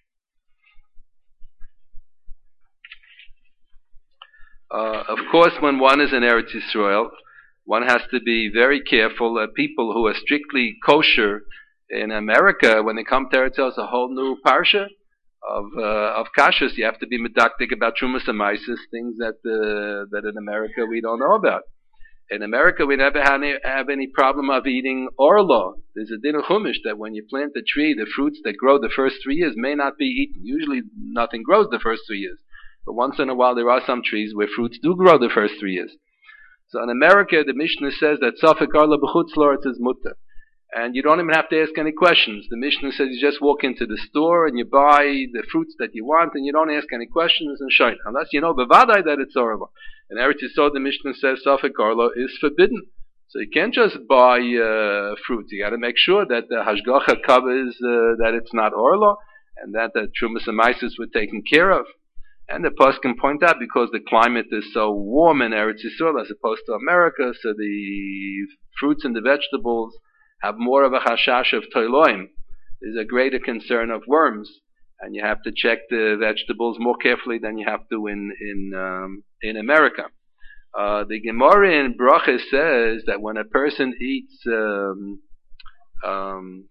Uh, of course, when one is in Eretz Yisrael, one has to be very careful. Uh, people who are strictly kosher in America, when they come to Eretz Yisrael, it's a whole new parsha of uh, of kashrus. You have to be medactic about trumas and maisus, things that uh, that in America we don't know about. In America, we never have any, have any problem of eating orlo. There's a din of chumash that when you plant a tree, the fruits that grow the first three years may not be eaten. Usually, nothing grows the first three years. But once in a while, there are some trees where fruits do grow the first three years. So in America, the Mishnah says that Safek Arla B'chutz La'aretz is mutter. And you don't even have to ask any questions. The Mishnah says you just walk into the store and you buy the fruits that you want and you don't ask any questions and shine. Unless you know bevadai that it's orlo. In Eretz Yisrael, the Mishnah says Safek Arla is forbidden. So you can't just buy uh, fruits. You got to make sure that the hashgacha covers uh, that it's not orlo and that the trumas and maisus were taken care of. And the Pasuk can point out because the climate is so warm in Eretz Yisrael as opposed to America, so the fruits and the vegetables have more of a chashash of toiloim. There's a greater concern of worms, and you have to check the vegetables more carefully than you have to in in um, in America. Uh, the Gemara in Bracha says that when a person eats um, um,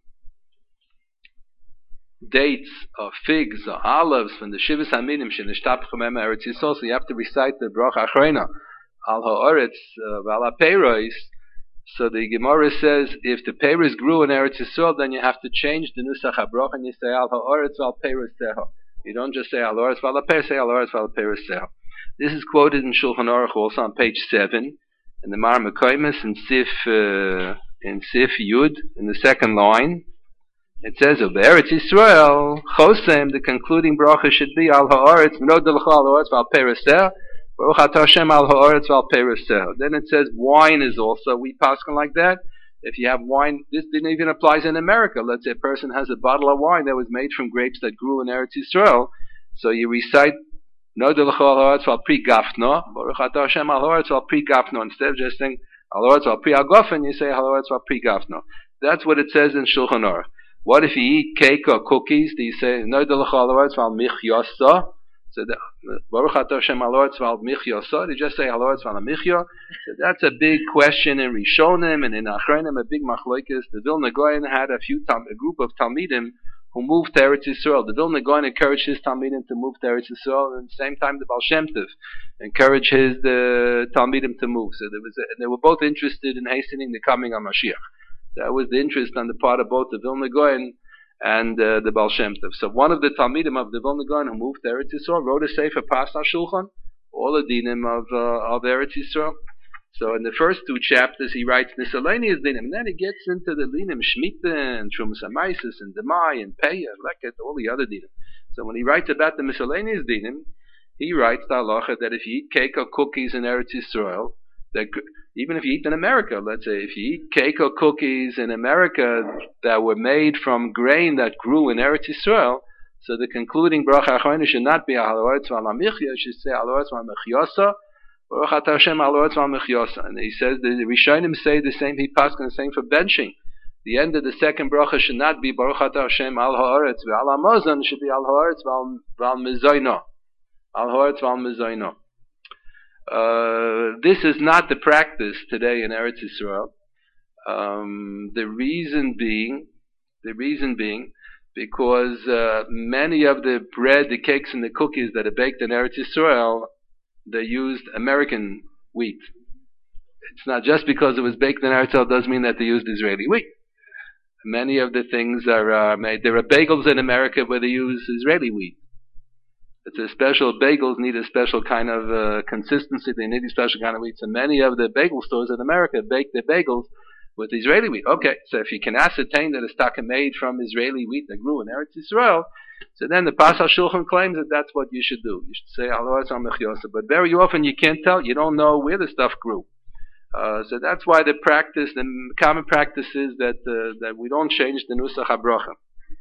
dates or figs or olives from the Shivas Haminim Shenishtabchu Mem Eretz Yisrael, so you have to recite the Bracha Achrona Al Ha'aretz V'Al HaPeiros. So the Gemara says if the peiros grew in Eretz Yisrael, then you have to change the Nusach HaBracha and you say Al Ha'aretz V'Al Peiros Seho. You don't just say Al Ha'aretz V'Al HaPeiros, say Al Ha'aretz V'Al Peiros Seho. This is quoted in Shulchan Aruch also on page seven in the Mar Mekoimis in Sif uh, in Sif Yud in the second line. It says of Eretz Yisrael Chosem, the concluding bracha should be Al Ha'aretz V'Nod L'Cha Al Ha'aretz V'Al Peiros Seho. Baruch Atah Hashem Al Ha'aretz V'Al Peiros Seho. Then it says wine is also, we paskin like that. If you have wine, this didn't even applies in America. Let's say a person has a bottle of wine that was made from grapes that grew in Eretz Yisrael. So you recite Nod L'Cha Al Ha'aretz V'Al Pri Gafno, Baruch Atah Hashem Al Ha'aretz V'Al Pri Gafno. Instead of just saying Al Ha'aretz V'Al Pri Agofen, you say Al Ha'aretz V'Al Pri Gafno. That's what it says in Shulchan Aruch. What if you eat cake or cookies? Do you say Nod L'Cha Al Ha'aretz V'Al Michyosa? So the Baruch Atah Hashem Al Ha'aretz V'Al Michyosa. They just say Al Ha'aretz V'Al Michyo. So that's a big question in Rishonim and in Achronim, a big machlokes. The Vilna Gaon had a few a group of Talmidim who moved to Eretz Yisrael. The Vilna Gaon encouraged his Talmidim to move to Eretz Yisrael, and at the same time the Baal Shem Tov encouraged his the Talmidim to move. So there was a, they were both interested in hastening the coming of Mashiach. That was the interest on the part of both the Vilna Gaon and uh, the Baal Shem Tov. So one of the Talmidim of the Vilna Gaon who moved to Eretz Yisrael wrote a sefer Pas HaShulchan, all the dinim of uh, of Eretz Yisrael. So in the first two chapters he writes miscellaneous dinim, and then he gets into the dinim Shemitah and Trumas HaMaisus and Demai and Peah, Leket, all the other dinim. So when he writes about the miscellaneous dinim, he writes the halacha that if you eat cake or cookies in Eretz Yisrael, that even if you eat in America, let's say, if you eat cake or cookies in America that were made from grain that grew in Eretz Yisrael, so the concluding bracha achrona should not be Al Ha'aretz V'Al Michya, it should say Al Ha'aretz V'Al Michyasa, Baruch Atah Hashem Al Ha'aretz V'Al Michyasa. And he says the Rishonim say the same, he passes the same for benching. The end of the second bracha should not be Baruch Atah Hashem al haaretz ve'al hamazon. It should be al haaretz ve'al mezayno. Al haaretz ve'al mezayno. Uh, this is not the practice today in Eretz Yisrael. Um, the reason being, the reason being, because uh, many of the bread, the cakes, and the cookies that are baked in Eretz Yisrael, they used American wheat. It's not just because it was baked in Eretz Yisrael doesn't mean that they used Israeli wheat. Many of the things are uh, made. There are bagels in America where they use Israeli wheat. It's a special, bagels need a special kind of uh, consistency. They need a special kind of wheat. So many of the bagel stores in America bake their bagels with Israeli wheat. Okay, so if you can ascertain that it's taka made from Israeli wheat that grew in Eretz Yisrael, so then the Pasal Shulchan claims that that's what you should do. You should say, but very often you can't tell. You don't know where the stuff grew. Uh, so that's why the practice, the common practice is that uh, that we don't change the Nusach HaBracha.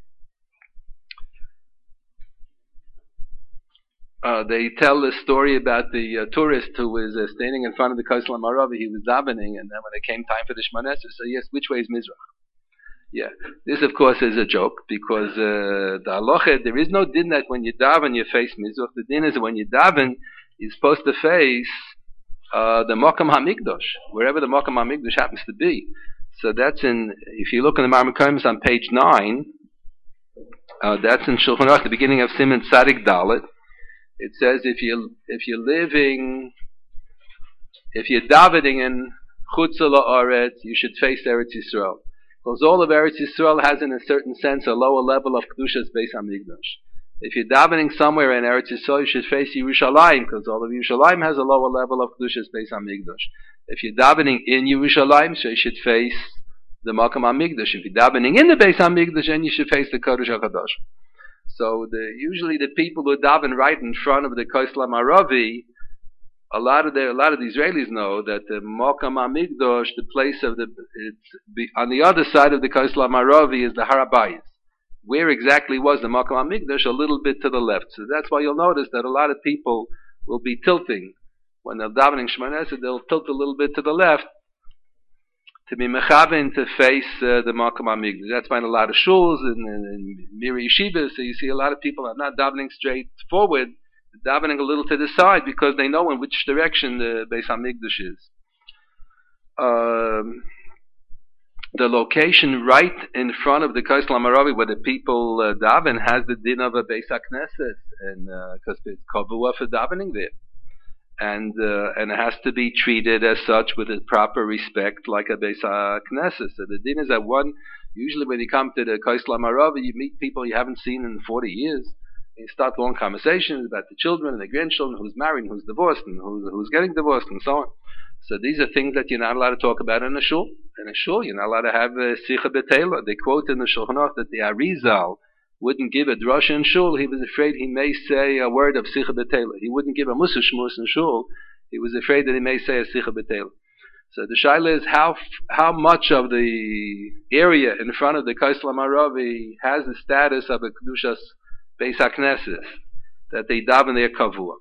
Uh, they tell the story about the uh, tourist who was uh, standing in front of the Kosel HaMaravi. He was davening, and then when it came time for the Shemona Esrei, so yes, which way is Mizrach? Yeah, this of course is a joke, because uh, the halacha, there is no din that when you daven you face Mizrach. The din is that when you daven, you're supposed to face uh, the Makam HaMikdash, wherever the Makam HaMikdash happens to be. So that's in, if you look in the Marmar Koimus on page nine, uh, that's in Shulchan Aruch, the beginning of Siman Tzadik Dalet. It says if you if you're living, if you're davening in Chutz La'aretz, you should face Eretz Yisrael, because all of Eretz Yisrael has, in a certain sense, a lower level of Kedushas Beis Hamikdash. If you're davening somewhere in Eretz Yisrael, you should face Yerushalayim, because all of Yerushalayim has a lower level of Kedushas Beis Hamikdash. If you're davening in Yerushalayim, so you should face the Makam HaMikdash. If you're davening in the Beis Hamikdash, then you should face the Kodesh HaKadosh. So the, usually the people who daven right in front of the Kosel HaMaravi, a lot of the a lot of the Israelis know that the Makam HaMikdash, the place of the, it's be, on the other side of the Kosel HaMaravi is the Har HaBayis. Where exactly was the Makam HaMikdash? A little bit to the left. So that's why you'll notice that a lot of people will be tilting when they're davening Shemona Esrei. They'll tilt a little bit to the left to be mechaven to face uh, the Makam HaMikdash. That's why in a lot of shuls and, and, and Miri Yeshivas, so you see a lot of people are not davening straight forward, davening a little to the side, because they know in which direction the Beis HaMikdash is. Um, the location right in front of the Kosel HaMaravi where the people uh, daven has the din of a Beis HaKnesset, and because uh, it's kavua for davening there. And uh, and it has to be treated as such with a proper respect, like a Beis HaKnesset. So the din is that one, usually when you come to the Kosel HaMaravi, you meet people you haven't seen in forty years. And you start long conversations about the children and the grandchildren, who's married, and who's divorced, and who's, who's getting divorced, and so on. So these are things that you're not allowed to talk about in a shul. In a shul, you're not allowed to have a Sicha B'Teila. They quote in the Shulchan Aruch that the Arizal wouldn't give a drasha in shul. He was afraid he may say a word of Sicha B'Teila. He wouldn't give a Mussar Shmuz in shul. He was afraid that he may say a Sicha B'Teila. So the shaila is how how much of the area in front of the Kosel HaMaravi has the status of a Kedushas Beis HaKnesset, that they daven their kavua.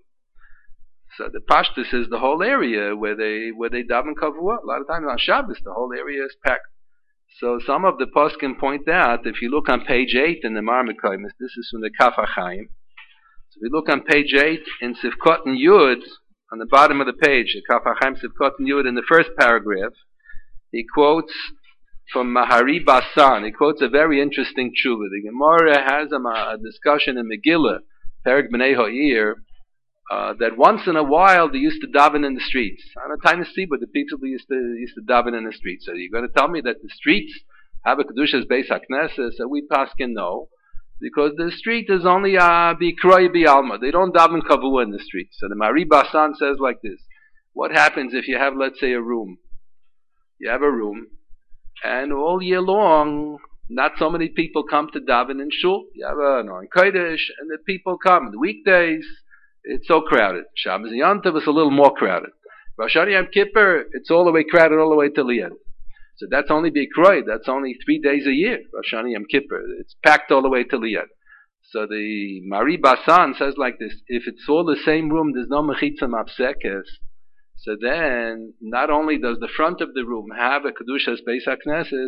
So the pashtus is the whole area where they where they daven kavua. A lot of times on Shabbos, the whole area is packed. So some of the poskim point out, if you look on page eight in the Marmar Koimus, this is from the Kaf HaChaim. So if you look on page eight in Sivkot and Yud, on the bottom of the page, the Kaf HaChaim Sivkot and Yud, in the first paragraph, he quotes from Mahari Basan. He quotes a very interesting tshuva. The Gemara has a, a discussion in Megillah, Perek B'nai Ha'ir, uh, that once in a while they used to daven in the streets. I don't have time to see, but the people used to used to daven in the streets. So you're going to tell me that the streets have a Kedushas Beis HaKnesset? So we paskin no, because the street is only a B'Kroi B'Alma. They don't daven kavua in the street. So the Mahari Basan says like this: what happens if you have, let's say, a room? You have a room, and all year long, not so many people come to daven in shul. You have an Aron Kodesh, and the people come. The weekdays, it's so crowded. Shabbos and Yom Tov is a little more crowded. Rosh Hashanah Yom Kippur, it's all the way crowded all the way till the end. So that's only B'Kroi. That's only three days a year. Rosh Hashanah Yom Kippur, it's packed all the way till the end. So the Mahari Basan says like this: if it's all the same room, there's no mechitza mapsekes. So then, not only does the front of the room have a Kedushas Beis HaKnesset,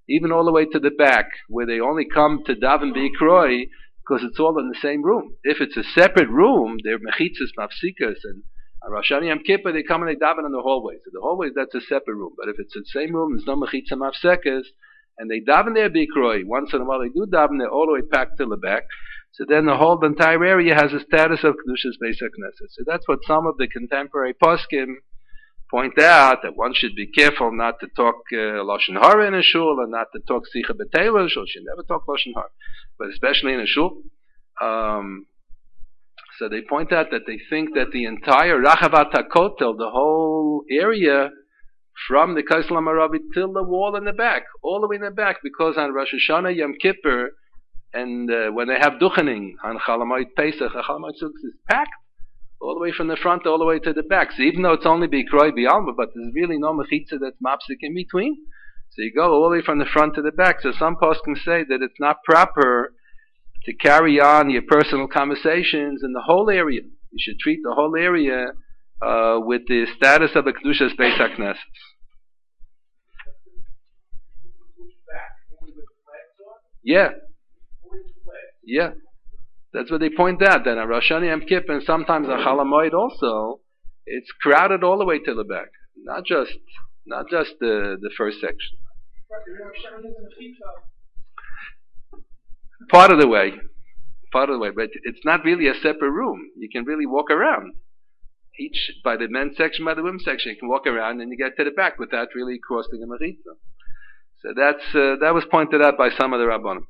even all the way to the back, where they only come to daven bikroi because it's all in the same room. If it's a separate room, they're mechitzas, mafsikas, and on Rosh Hashanah Yom Kippur they come and they daven in the hallway. So the hallway, that's a separate room. But if it's the same room, there's no mechitzas, mafsikas, and they daven there bikroi. Once in a while they do daven there all the way back to the back. So then the whole the entire area has a status of Kedushas Beis HaKnesset. So that's what some of the contemporary poskim point out, that one should be careful not to talk uh, Lashon Hara in a shul, and not to talk Sicha B'Teila in a shul. Should never talk Lashon Hara, but especially in a shul. Um, so they point out that they think that the entire Rachavat HaKotel, the whole area, from the Kaisel HaMaravi till the wall in the back, all the way in the back, because on Rosh Hashanah Yom Kippur, and uh, when they have duchening on Chalamoid Pesach, Chalamoid Sukkot is packed all the way from the front all the way to the back. So even though it's only Bikroi Bialma, but there's really no mechitza that's mapsik in between. So you go all the way from the front to the back. So some posts can say that it's not proper to carry on your personal conversations in the whole area. You should treat the whole area uh, with the status of a Kedushas Beis HaKnesset. Yeah. Yeah, that's what they point out. That on Rosh Hashanah Yom Kippur and sometimes on Chalamoid also, it's crowded all the way to the back. Not just, not just the the first section. Part of the way, part of the way, but it's not really a separate room. You can really walk around. Each by the men's section, by the women's section, you can walk around and you get to the back without really crossing a mechitza. So that's uh, that was pointed out by some of the Rabbanim.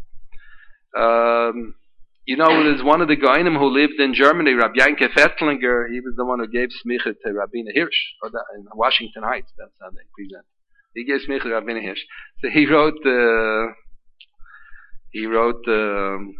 Um, you know, there's one of the Goinim who lived in Germany, Rabbi Yankov Ettlinger. He was the one who gave smicha to Rabbeinu Hirsch, or the, in Washington Heights. That's how they present. He gave smicha to Rabbeinu Hirsch. So he wrote, uh, he wrote um,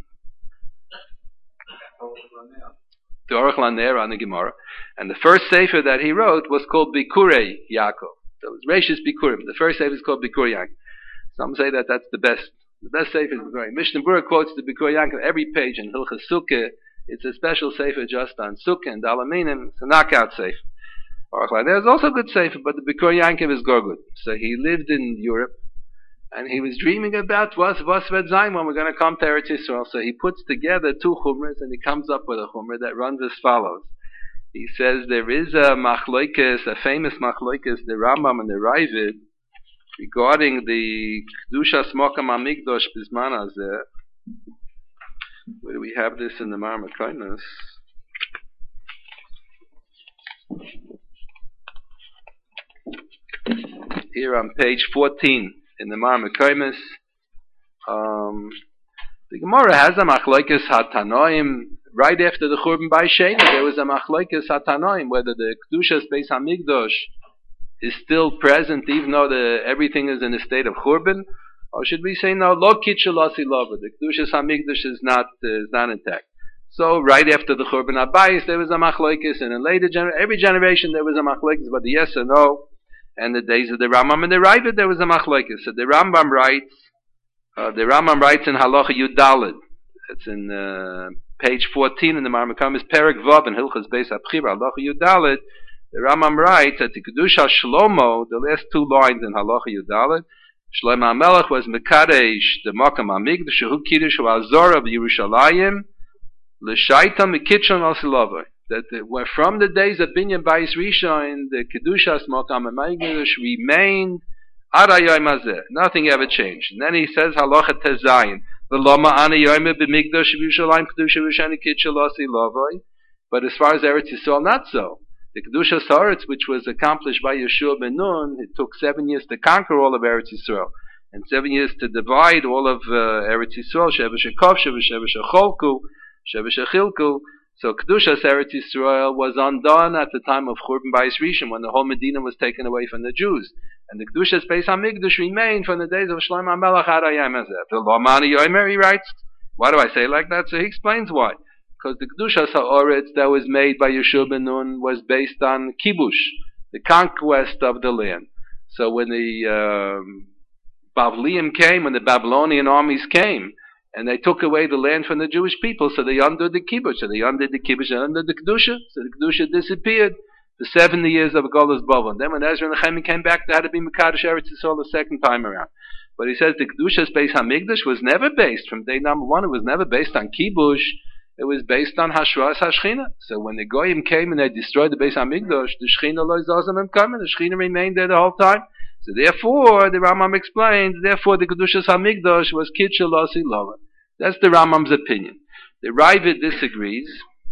the Aruch LaNer on the Gemara, and the first sefer that he wrote was called Bikurei Yaakov. So it was Reishis Bikurim. The first sefer is called Bikurei Yaakov. Some say that that's the best. The best sefer is Bikurei. Mishnah Berurah quotes the Bikurei Yaakov every page in Hilchas Sukkah. It's a special sefer just on Sukkah and Dalaminim. It's a knockout sefer. There's also a good sefer, but the Bikurei Yaakov is good. So he lived in Europe, and he was dreaming about what's what's Zayin when we're going to come to Eretz Yisrael. So he puts together two chumras, and he comes up with a chumrah that runs as follows. He says there is a machloikes, a famous machloikes, the Rambam and the Ravid, regarding the Kedushas Mokam HaMikdosh Bizman Hazeh. Where do we have this in the Marmakonos? Here on page fourteen in the Marmakonos. Um, the Gemara has a Machlokes Hatanoim. Right after the Churban by Sheni, there was a Machlokes Hatanoim, whether the Kedushas Beis HaMikdosh is still present, even though the, everything is in a state of Churban, or should we say no? Lo Kitchel Asi Lova. The Kedushas HaMikdash is not uh, is not intact. So right after the Churban Abayis, there was a Machlokes, and in later gener- every generation there was a Machlokes, but the yes or no. And the days of the Rambam and the Ravid, there was a Machlokes. So the Rambam writes, uh, the Rambam writes in Halacha Yud Daled. It's in uh, page fourteen in the Marmakonos, Perek Vav in Hilchas Beis HaBchira, Halacha Yud Daled. The Rambam writes that the Kedusha Shlomo, the last two lines in Halacha Yud Daled, Shlomo HaMelech was Mekadesh, the Mokam HaMikdash, Shehu Kiddush U'Azorah of Yerushalayim, L'Shaita Mekitshon Al-Silovah. That the, were from the days of Binyan Bayis Rishon, the Kedushas Mokam HaMikdash remained Ad Hayom Hazeh. Nothing ever changed. And then he says Halacha Tezayin, V'Loma Ani Yoyme B'Mikdash Yerushalayim Kedusha Rishani Kitshel Al-Silovah. But as far as Eretz Yisrael, not so. The Kedushas Haaretz, which was accomplished by Yeshua ben Nun, it took seven years to conquer all of Eretz Yisrael, and seven years to divide all of uh, Eretz Yisrael, Sheva Shekov, Sheva Sheva Shecholku, Sheva Shechilku. So Kedushas Eretz Yisrael was undone at the time of Churban Bayis Rishon, when the whole Medina was taken away from the Jews. And the Kedushas Beis HaMikdash remained from the days of Shlomo HaMelech Ad Hayom Hazeh. V'lo Mani Yomer, he writes. Why do I say it like that? So he explains why. Because the Kedushas HaOretz that was made by Yeshua ben Nun was based on Kibush, the conquest of the land. So when the um, Bavliim came, when the Babylonian armies came, and they took away the land from the Jewish people, so they undid the Kibush, so they undid the Kibush and undid the Kedusha, so the Kedusha disappeared for seventy years of Golas Bavel. And then when Ezra and Nehemiah came back, they had to be Mekadosh Eretz Yisrael the second time around. But he says the Kedushas Beis Hamikdash was never based, from day number one, it was never based on Kibush, it was based on Hashras HaShechina. So when the Goyim came and they destroyed the Beis Hamikdash, the Shechina lo zazam and coming, the Shechina remained there the whole time. So therefore, the Rambam explains, therefore the Kedushas Hamikdash was Kitcha Losi Lova. That's the Rambam's opinion. The Ravid disagrees.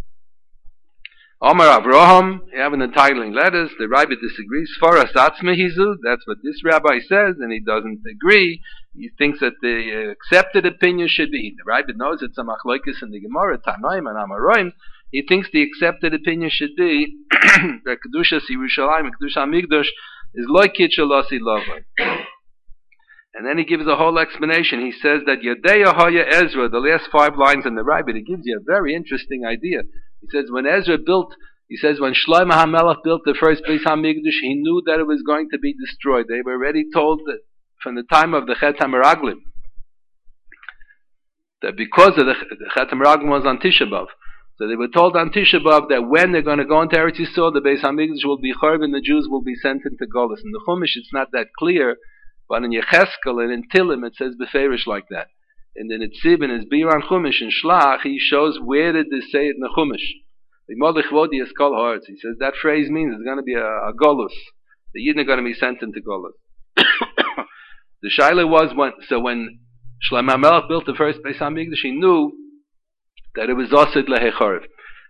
Omar Avraham, you have an entitling letters, the Rabbi disagrees. Faras Atzme Hizu, that's what this rabbi says, and he doesn't agree. He thinks that the accepted opinion should be, the Rabbi knows it's a machlokes in the Gemara, Tanoim and Amoraim. He thinks the accepted opinion should be that Kedushas Yerushalayim and Kedusha Hamikdash is like Kitcha Losi Lovai. And then he gives a whole explanation. He says that Yadeya Haya Ezra, the last five lines in the Rabbi, he gives you a very interesting idea. He says when Ezra built, he says when Shlomo HaMelech built the first Beis HaMikdash, he knew that it was going to be destroyed. They were already told that from the time of the Chet HaMeraglim, that because of the, the Chet HaMeraglim was on Tisha B'Av. So they were told on Tisha B'Av that when they're going to go into Eretz Yisrael, the Beis HaMikdash will be churb and the Jews will be sent into Golus. In the Chumash, it's not that clear, but in Yecheskel and in Tilim, it says Beferish like that. And then it's Sib and it's Biran Chumash and Shlach, he shows where did they say it in the Chumash. The Molech Vodi is Kol Haaretz. He says that phrase means it's going to be a, a Golus. The Yidden are going to be sent into Golus. The Shaila was when, so when Shlomo HaMelech built the first Beis HaMikdash, he knew that it was Osid Lehechorev.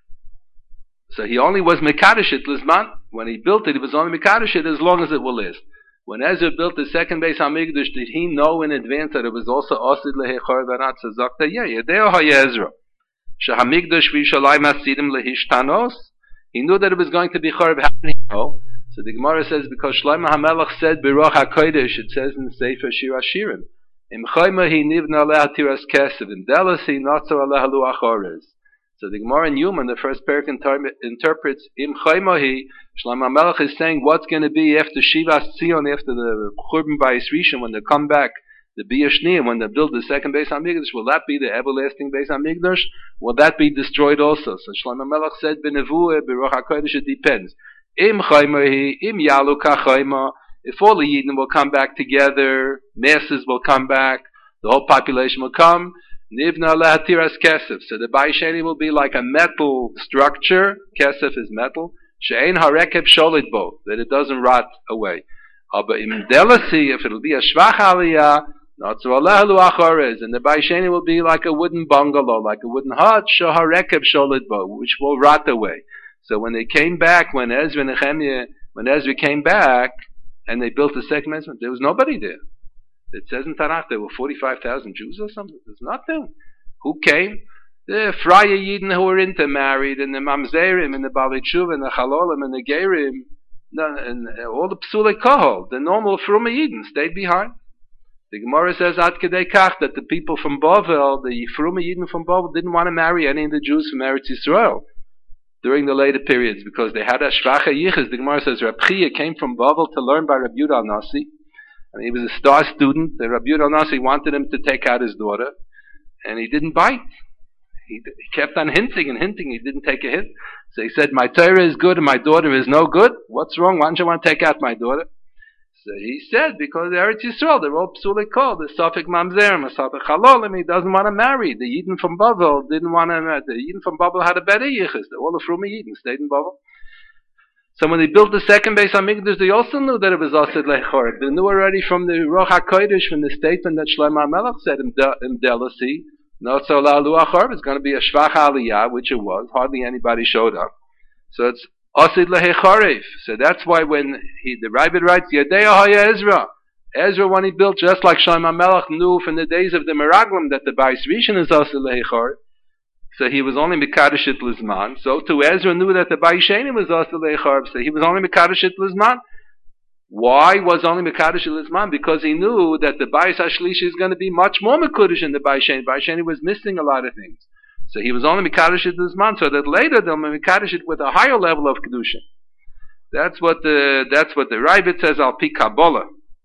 So he only was Mekadosh it Lizman. When he built it, he was only Mekadosh it as long as it will last. When Ezra built the second Beis HaMikdash, did he know in advance that it was also Osid Lehechorev Anat Zazakta? Yeah, Yedeo HaYezra. Shehamikdash v'Yishalayim hasidim lehishtanos. He knew that it was going to be Chorev. How did he know? So the Gemara says because Shlomo HaMelech said Biroch HaKodesh, it says in the Sefer Shir Hashirim, Im Chayma hi nivna aleh tiras kesev, Im delas hi notzo aleh luach orez. So the Gemara in Yuma, the first parak interprets Im Chayma hi. Shlomo HaMelech is saying what's going to be after Shivas Tzion, after the Churban Bayis Rishon, when they come back, the Biyashni, when they build the second Beis HaMikdash, will that be the everlasting Beis HaMikdash? Will that be destroyed also? So Shlomo HaMelech said, B'nevuah, B'roch HaKodesh, it depends. Im chayma, im yalu kachayma. If all the Yidden will come back together, masses will come back, the whole population will come, nivna lehatiras kesef. So the Bayis Sheni will be like a metal structure. Kesef is metal. She'ein harekeb sholit bo, that it doesn't rot away. But im delasi, if it'll be a shvach aliyah, not so Allah luachorez, and the Bayis Sheni will be like a wooden bungalow, like a wooden hut, shoharekeb sholit bo, which will rot away. So when they came back, when Ezra and Nehemiah, when Ezra came back, and they built the second Mezrah, there was nobody there. It says in Tanakh there were forty-five thousand Jews or something. There's nothing. Who came? The Freie Yidden who were intermarried, and the Mamzerim, and the Baalei Tshuva, and the Chalolim, and the Gerim, and all the Psulei Kohol, the normal Fruma Yidden, stayed behind. The Gemara says Ad Kedei Kach that the people from Bavel, the Fruma Yidden from Bavel, didn't want to marry any of the Jews from Eretz Yisrael during the later periods, because they had a Shvacha Yichus. The Gemara says Rab Chia came from Bavel to learn by Rab Yehuda al-Nasi, and he was a star student. The Rab Yehuda al-Nasi wanted him to take out his daughter, and he didn't bite. He, he kept on hinting and hinting. He didn't take a hint. So he said, my Torah is good and my daughter is no good. What's wrong? Why don't you want to take out my daughter? So he said, because Eretz Yisrael, they're all psulei kol, the Safek Mamzerim, the Safek Chalolim, he doesn't want to marry. The Yidden from Bavel didn't want to marry. The Yidden from Bavel had a better Yichus. All the Fruma Yidden stayed in Bavel. So when they built the second Beis HaMikdash, they also knew that it was Osid Lechoreb. They knew already from the Ruach HaKodesh, from the statement that Shlomo HaMelech said in Delasi, not so la luach orb, it's going to be a Shvach Aliyah, which it was. Hardly anybody showed up. So it's Osid Lehechorev. So that's why when he, the Rabbi writes, Yadea Haya Ezra. Ezra, when he built, just like Shlomo HaMelech knew from the days of the Meraglim that the Bayis Rishon is Osid Lehechorev. So he was only Mekadosh it Lizman. So too Ezra knew that the Bayis Sheni was Osid Lehechorev. So he was only Mekadosh it Lizman. Why was only Mekadosh it Lizman? Because he knew that the Bayis HaShlishi is going to be much more Mekadosh in the Bayis Sheni. Bayis Sheni was missing a lot of things. So he was only Mekadosh it Lizman, so that later they'll Mekadosh it with a higher level of Kedusha. That's what the, that's what the Ravid says, Al Pi Kabbalah.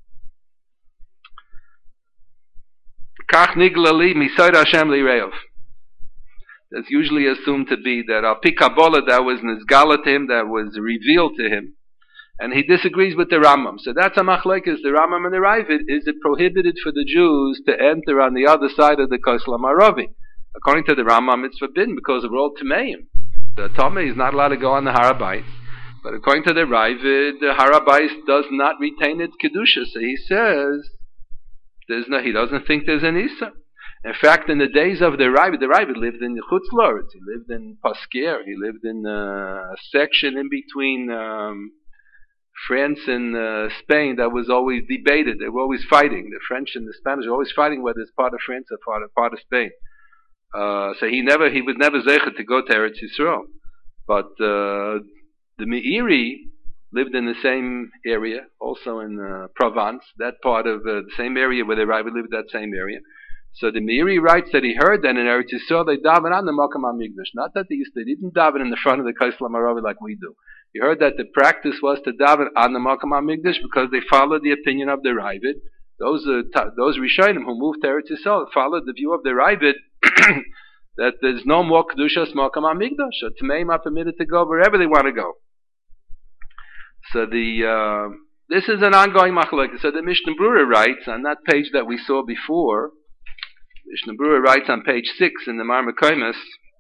Kach nigla li misayr Hashem li reov. That's usually assumed to be that Al Pi Kabbalah, that was Nizgala to him, that was revealed to him. And he disagrees with the Rambam. So that's a machlekes. The Rambam and the Ravid, is it prohibited for the Jews to enter on the other side of the Kosel Maravi? According to the Rambam, it's forbidden because we're all Tameim. The Tomei is not allowed to go on the Harabais. But according to the Ravid, the Harabais does not retain its Kedusha. So he says, there's no, he doesn't think there's an Issa. In fact, in the days of the Ravid, the Ravid lived in Chutz La'aretz. He lived in Pasker. He lived in uh, a section in between um, France and uh, Spain that was always debated. They were always fighting. The French and the Spanish were always fighting whether it's part of France or part of, part of Spain. Uh, so he never, he was never zeichet to go to Eretz Yisrael. But uh, the Meiri lived in the same area, also in uh, Provence, that part of uh, the same area where the Ravid lived, that same area. So the Meiri writes that he heard that in Eretz Yisrael they daven on the Makam HaMikdash. Not that they used to, they didn't daven in the front of the Kosel Maravi like we do. He heard that the practice was to daven on the Makam HaMikdash because they followed the opinion of the Ravid. Those uh, t- those Rishonim who moved to Eretz Yisrael followed the view of the Ravid that there's no more Kedushas Makam HaMikdash. So Tameim are permitted to go wherever they want to go. So the uh, this is an ongoing machlokes. So the Mishnah Brura writes on that page that we saw before. Mishnah Brura writes on page six in the Mareh Mekomos.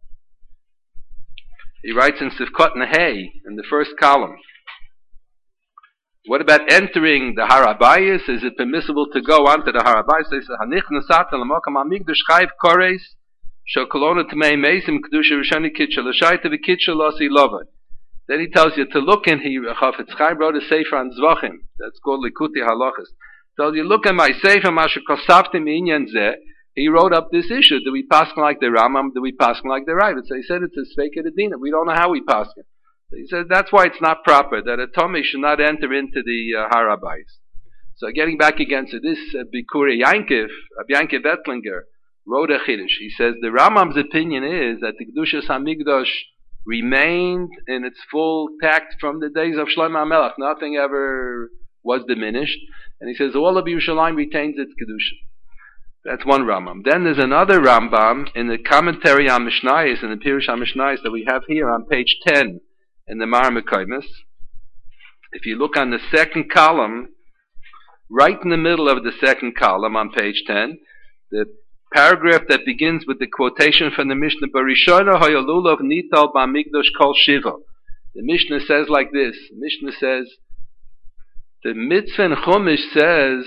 He writes in Sivkot Nehei in the first column. What about entering the Harabayis? Is it permissible to go onto the Harabayis? He says, "Hanich nasat l'makam hamikdash chayv kores shokolona tmei meisim kedusha rishani kitcha l'shaita v'kitcha losi lovad." Then he tells you to look in. He Chafetz Chaim wrote a sefer on Zvachim that's called Likuti Halachas. Tells you, look at my sefer masher kosaftim inyan zeh. He wrote up this issue. Do we paskin like the Rambam? Do we paskin like the Ravid? So he said it's a Sveika Dedina. We don't know how we paskin. So he said that's why it's not proper, that a Tomei should not enter into the uh, Harabais. So getting back again to this, uh, Bikuri Yankiv, Rabbi Yankiv Ettlinger, wrote a Chiddush. He says the Rambam's opinion is that the Kedushas HaMikdash remained in its full tact from the days of Shlomo HaMelech. Nothing ever was diminished. And he says all of Yerushalayim retains its Kedusha. That's one Rambam. Then there's another Rambam in the commentary on Mishnayos, in the Pirush on Mishnayos that we have here on page ten in the Mareh Mekomos. If you look on the second column, right in the middle of the second column on page ten, the paragraph that begins with the quotation from the Mishnah, Barishona Hayalulav Nital Bamikdash Kol Shiva. The Mishnah says like this. The Mishnah says, the Mitzvah in Chumash says,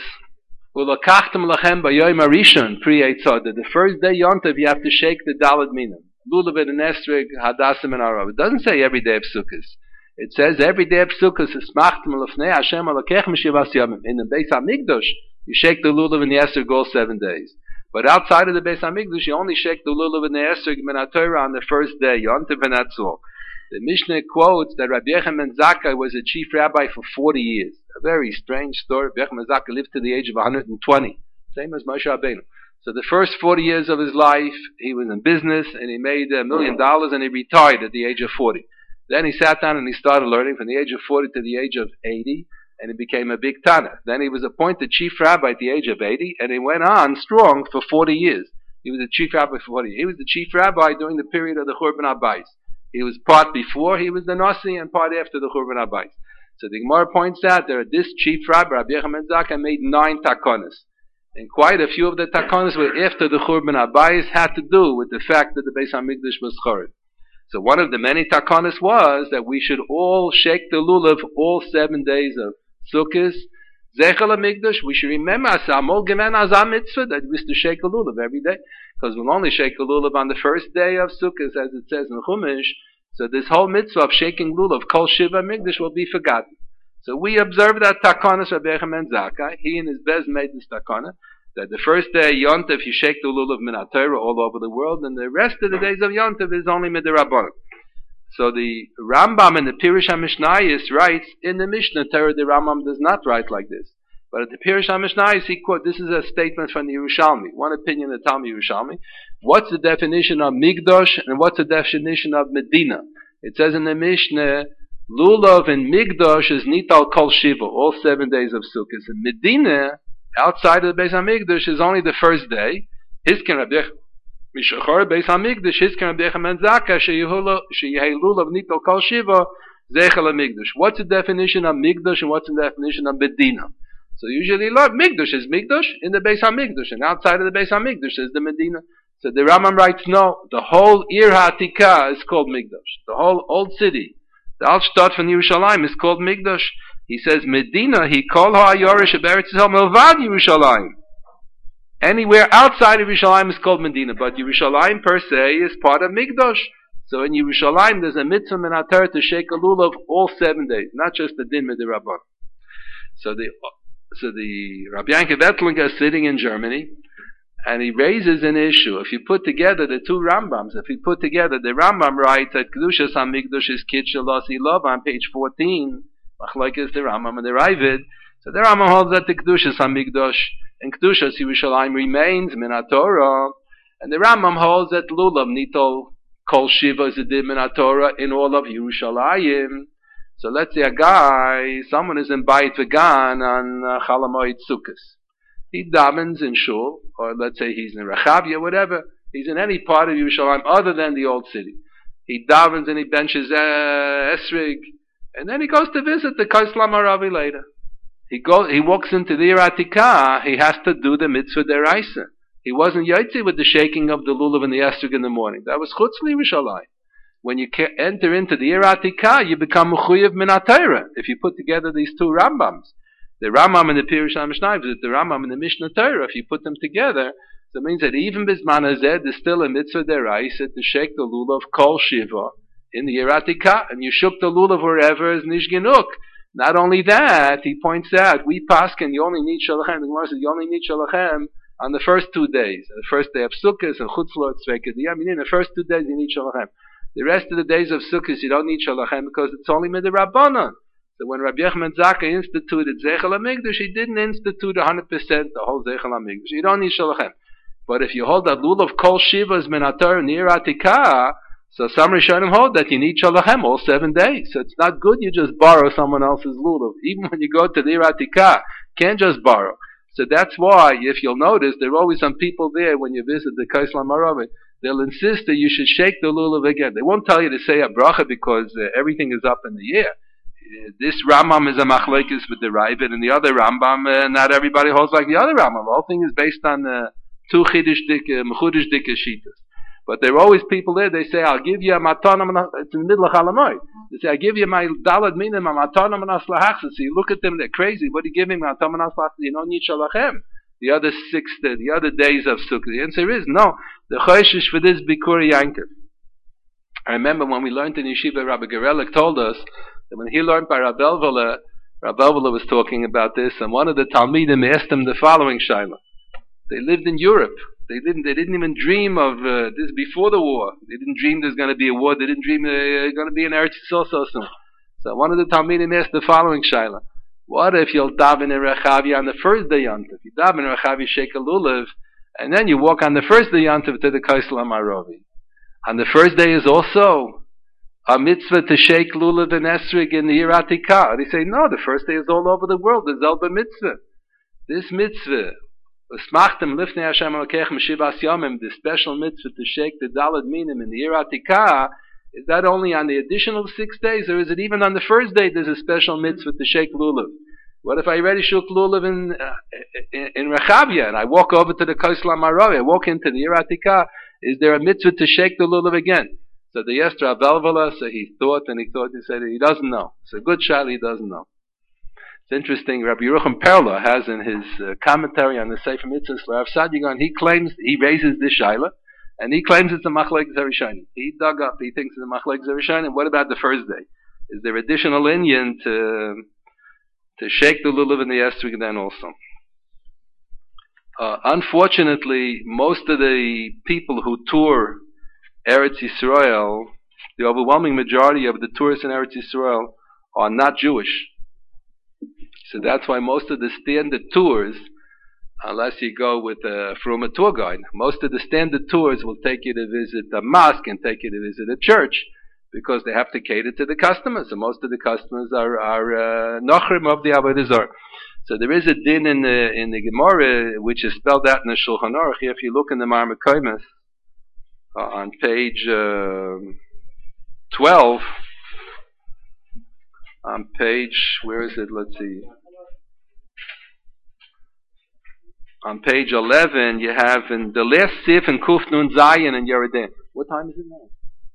the first day Yontav you have to shake the Dalad Minim. Lulav and Esrig, Hadassim and Arav. It doesn't say every day of Sukkot. It says every day of Sukkot is Machtem Lefnei Hashem Alakech Meshivas Yamim. In the Beis HaMikdash, you shake the Lulav and the Esrig all seven days. But outside of the Beis HaMikdash, you only shake the Lulav and the Esrig Min HaTorah on the first day, Yontav, and that's all. The Mishnah quotes that Rabbi Yechon ben Zakkai was a chief rabbi for forty years. A very strange story. Rabbi Yechon ben Zakkai lived to the age of one hundred twenty, same as Moshe Rabbeinu. So the first forty years of his life, he was in business, and he made a million dollars, and he retired at the age of forty. Then he sat down and he started learning from the age of forty to the age of eighty, and he became a big Tana. Then he was appointed chief rabbi at the age of eighty, and he went on strong for forty years. He was the chief rabbi for forty years. He was the chief rabbi during the period of the Churban Abayis. He was part before he was the Nasi and part after the Churban Abayis. So the Gemara points out that this chief rabbi, Rabbi Yechon ben Zakkai, made nine takonos. And quite a few of the takonos were after the Churban Abayis, had to do with the fact that the Beis HaMikdash was Chorib. So one of the many takonos was that we should all shake the lulav all seven days of Sukkot. Zechel HaMikdash, we should remember Asamol Gemen Azam Mitzvah, that we used to shake a lulav every day. Because we'll only shake a lulav on the first day of Sukkot, as it says in Chumash. So this whole mitzvah of shaking lulav, Kol Shiva Mikdash, will be forgotten. So we observe that takonos Rabbi Yechon ben Zakkai. He and his bez made this takana, that the first day Yontav you shake the lulav min HaTorah all over the world, and the rest of the days of Yontav is only midrabanan. So the Rambam in the Pirush HaMishnayos writes in the Mishnah Torah. The Rambam does not write like this, but at the Pirush HaMishnayos he quote. This is a statement from the Yerushalmi. One opinion of Talmud Yerushalmi. What's the definition of Migdosh and what's the definition of Medina? It says in the Mishnah, Lulav and Migdosh is Nital Kol Shiva, all seven days of Sukkot. And Medina, outside of the Beis HaMikdash, is only the first day. Hisken Rabbi Mishachar Beis HaMikdash, Hisken Rabbi Yechon ben Zakkai, Sheyehei Lulav Nital Kol Shiva, Zeichel HaMikdash. What's the definition of Mikdash and what's the definition of Medina? So usually, look, Mikdash is Mikdash in the Beis HaMikdash, and outside of the Beis HaMikdash is the Medina. So the Rambam writes, no, the whole Ir HaTikah is called Mikdash. The whole old city, the Altstadt von Yerushalayim is called Mikdash. He says, Medina, he called HaYorish of Eretz Yisrael Milvad Yerushalayim. Anywhere outside of Yerushalayim is called Medina, but Yerushalayim per se is part of Mikdash. So in Yerushalayim there's a mitzvah min haTorah to shake a lulav all seven days, not just the din midirabban. So the so the Rabbi Yankiv Ettlinger is sitting in Germany, and he raises an issue. If you put together the two Rambams, if you put together, the Rambam writes that Kedushas HaMikdash is Kitshel Asi Lov on page fourteen, Machlokes the Rambam and the Ravid. So the Rambam holds that the Kedushas HaMikdash and Kedushas Yerushalayim remains min haTorah, and the Rambam holds that lulav nitol kol shiva is a din min haTorah in all of Yerushalayim. So let's say a guy, someone is in Bayit Vegan on uh, Chalamoid Sukkos. He davens in Shul, or let's say he's in Rechavia, whatever. He's in any part of Yerushalayim other than the old city. He davens and he benches uh, Esrig, and then he goes to visit the Kaislam Aravi later. He goes, he walks into the Ir HaTikah, he has to do the mitzvah deraisa. He wasn't yaitzi with the shaking of the lulav and the esrog in the morning. That was chutz l'Yerushalayim. When you enter into the Ir HaTikah, you become mechuyev min haTorah. If you put together these two Rambams, the Rambam and the Pirush HaMishnah, the Rambam and the Mishnah Torah, if you put them together, that means that even bisman hazeh, there's still a mitzvah deraisa to shake the lulav kol shiva in the Ir HaTikah, and you shook the lulav wherever is nish genuk. Not only that, he points out, we paskin, you only need shalachem, the Gemara says, you only need shalachem on the first two days. The first day of Sukkot and Chutzlot, Tzvekah, I mean, in the first two days you need shalachem. The rest of the days of Sukkot you don't need shalachem because it's only midirabbanan. So when Rabbi Yochanan Zaka instituted Zeichel HaMikdash, he didn't institute one hundred percent the whole Zeichel HaMikdash. You don't need shalachem. But if you hold that lulav kol shiva is min haTorah in Ir HaTikah, so some Rishonim hold that you need shalachem all seven days. So it's not good you just borrow someone else's lulav. Even when you go to the Ir HaTikah, can't just borrow. So that's why, if you'll notice, there are always some people there when you visit the Kaislam Aravi. They'll insist that you should shake the lulav again. They won't tell you to say a bracha because uh, everything is up in the air. Uh, this Rambam is a machlekes with the Ravid, and the other Rambam, uh, not everybody holds like the other Rambam. The whole thing is based on uh, two chidish dik, mechudish dik shitas. But there are always people there, they say, I'll give you a matana, it's in the middle of Chalamoid. They say, I'll give you my dalad minim, a matana manas lahachsa. So you look at them, they're crazy. What are you giving me? Matana manas lahachsa? You don't need shalachem. The other six, the other days of Sukkot. The answer is, no. The choishish for this Bikur Yankiv. I remember when we learned in Yeshiva, Rabbi Gerelik told us that when he learned by Rabbi Elvela, Rabbi Elvela was talking about this, and one of the Talmidim asked him the following shaila. They lived in Europe. They didn't. They didn't even dream of uh, this before the war. They didn't dream there's going to be a war. They didn't dream there's uh, going to be an Eretz Yisrael so soon. So one of the Talmidim asked the following shaila: what if you'll daven in Rechavia on the first day Yontif? You daven in Rechavia, shake a lulav, and then you walk on the first day Yontif to the Kaislam Aravi. On the first day is also a mitzvah to shake lulav and esrig in the Ir HaTikah. They say no. The first day is all over the world. The Zelba mitzvah. This mitzvah. Usmachtem lifnei Hashem Elokeichem shivas yomim, the special mitzvah to shake the dalad minim in the Ir HaTikah, is that only on the additional six days, or is it even on the first day there's a special mitzvah to shake lulav? What if I already shook lulav in, uh, in, in Rechavia, and I walk over to the Kaislam Aravi, I walk into the Ir HaTikah, is there a mitzvah to shake the lulav again? So the Yestra Belvala, so he thought and he thought, he said he doesn't know. It's a good shal, he doesn't know. It's interesting, Rabbi Yerucham Perla has in his uh, commentary on the Sefer Mitzvahs, Rav Sadigan, he claims, he raises this shaila, and he claims it's a machlek zerishanim. He dug up, he thinks it's a machlek zerishanim. What about the first day? Is there additional Indian to to shake the lulav in the esrog then also? Uh, unfortunately, most of the people who tour Eretz Yisrael, the overwhelming majority of the tourists in Eretz Yisrael are not Jewish. So that's why most of the standard tours, unless you go with a, from a tour guide, most of the standard tours will take you to visit a mosque and take you to visit a church, because they have to cater to the customers. So most of the customers are are nochrim uh, of the Avodah Zarah. So there is a din in the in the Gemara which is spelled out in the Shulchan Aruch. If you look in the Marmar Koimes uh, on page uh, twelve. On page, where is it? Let's see. On page eleven, you have in the last sif in Kuf Nun Zayin and Yeridin. What time is it now?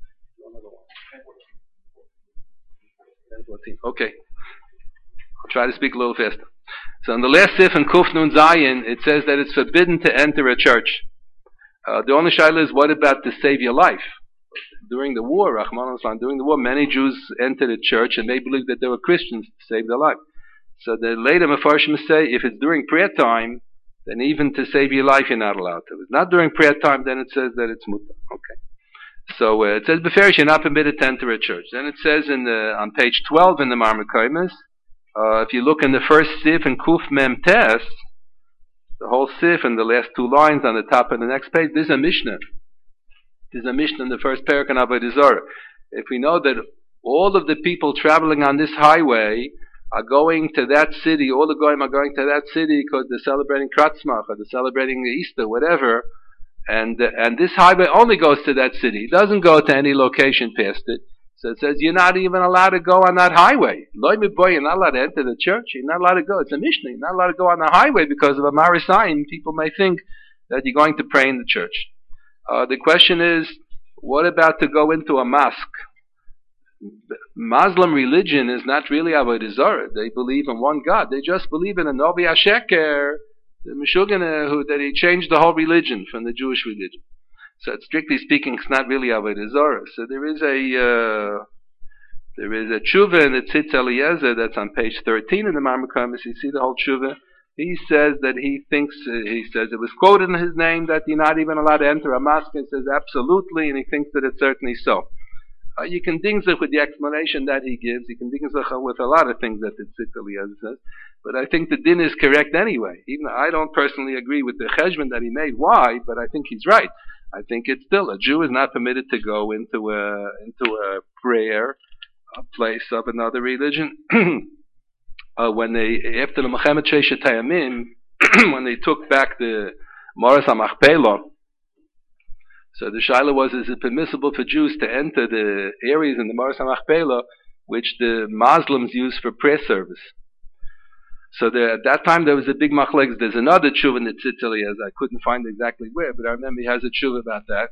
ten fourteen. Okay. I'll try to speak a little faster. So in the last sif in Kuf Nun Zayin, it says that it's forbidden to enter a church. Uh, the only shaila is, what about to save your life? During the war, Rahman al during the war, many Jews entered a church and they believed that they were Christians to save their life. So the later Mefarshim say, if it's during prayer time, then even to save your life, you're not allowed to. If it's not during prayer time, then it says that it's mutar. Okay. So uh, it says, Beferish, you're not permitted to enter a church. Then it says in the, on page twelve in the Marmakoimis, uh, if you look in the first sif in Kuf Mem Tes, the whole sif and the last two lines on the top of the next page, there's a Mishnah. There's a Mishnah in the first parak in Avodah Zarah. If we know that all of the people traveling on this highway are going to that city, all the goyim are going to that city because they're celebrating Kratzmach or they're celebrating Easter, whatever, and uh, and this highway only goes to that city. It doesn't go to any location past it. So it says you're not even allowed to go on that highway. Loi miboy, you're not allowed to enter the church. You're not allowed to go. It's a Mishnah. You're not allowed to go on the highway because of a Marisayim. People may think that you're going to pray in the church. Uh, the question is, what about to go into a mosque? Muslim religion is not really Avodah Zarah. They believe in one God. They just believe in a Novi HaSheker, the Meshugana, who that he changed the whole religion from the Jewish religion. So strictly speaking, it's not really Avodah Zarah. So there is a uh, there is a tshuva in the Tzitz Eliezer that's on page thirteen in the Marmakomis. You see the whole tshuva. He says that he thinks, uh, he says it was quoted in his name that you're not even allowed to enter a mosque. He says absolutely, and he thinks that it's certainly so. Uh, you can dingzach with the explanation that he gives. You can dingzach with a lot of things that the Tzitz Eliezer says. But I think the din is correct anyway. Even I don't personally agree with the cheshbon that he made. Why? But I think he's right. I think it's still, a Jew is not permitted to go into a, into a prayer, a place of another religion. Uh, when they, after the Mechemet Sheishet Hayamim, when they took back the Moras HaMachpelah, so the shaila was, is it permissible for Jews to enter the areas in the Moras HaMachpelah which the Muslims use for prayer service? So there, at that time there was a big machlekes. There's another tshuva in the Tzitz Eliezer. I couldn't find exactly where, but I remember he has a tshuva about that.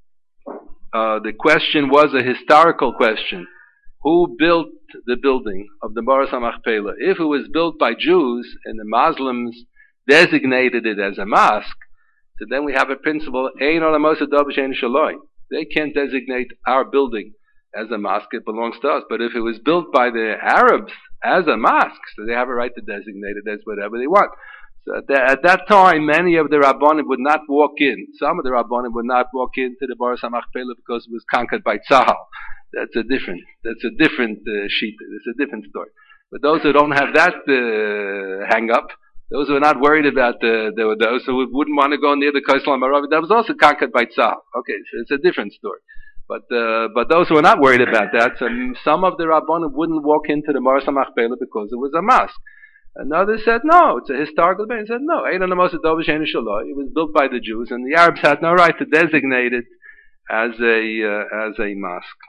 Uh, the question was a historical question. Who built the building of the Moras HaMachpelah? If it was built by Jews and the Muslims designated it as a mosque, so then we have a principle, Ein olamos adov she'ein shaloi. They can't designate our building as a mosque, it belongs to us. But if it was built by the Arabs as a mosque, so they have a right to designate it as whatever they want. So at that, at that time, many of the Rabbanim would not walk in. Some of the Rabbanim would not walk into the Moras HaMachpelah because it was conquered by Tzahal. That's a different, that's a different uh, sheet. It's a different story. But those who don't have that uh, hang up, those who are not worried about the, the those who wouldn't want to go near the Kaisel HaMaravi, that was also conquered by Tzahal. Okay, so it's a different story. But uh, but those who are not worried about that, so some of the Rabbanim wouldn't walk into the Moras HaMachpelah because it was a mosque. And others said, no, it's a historical building. They said, no, it was built by the Jews, and the Arabs had no right to designate it as a uh, as a mosque.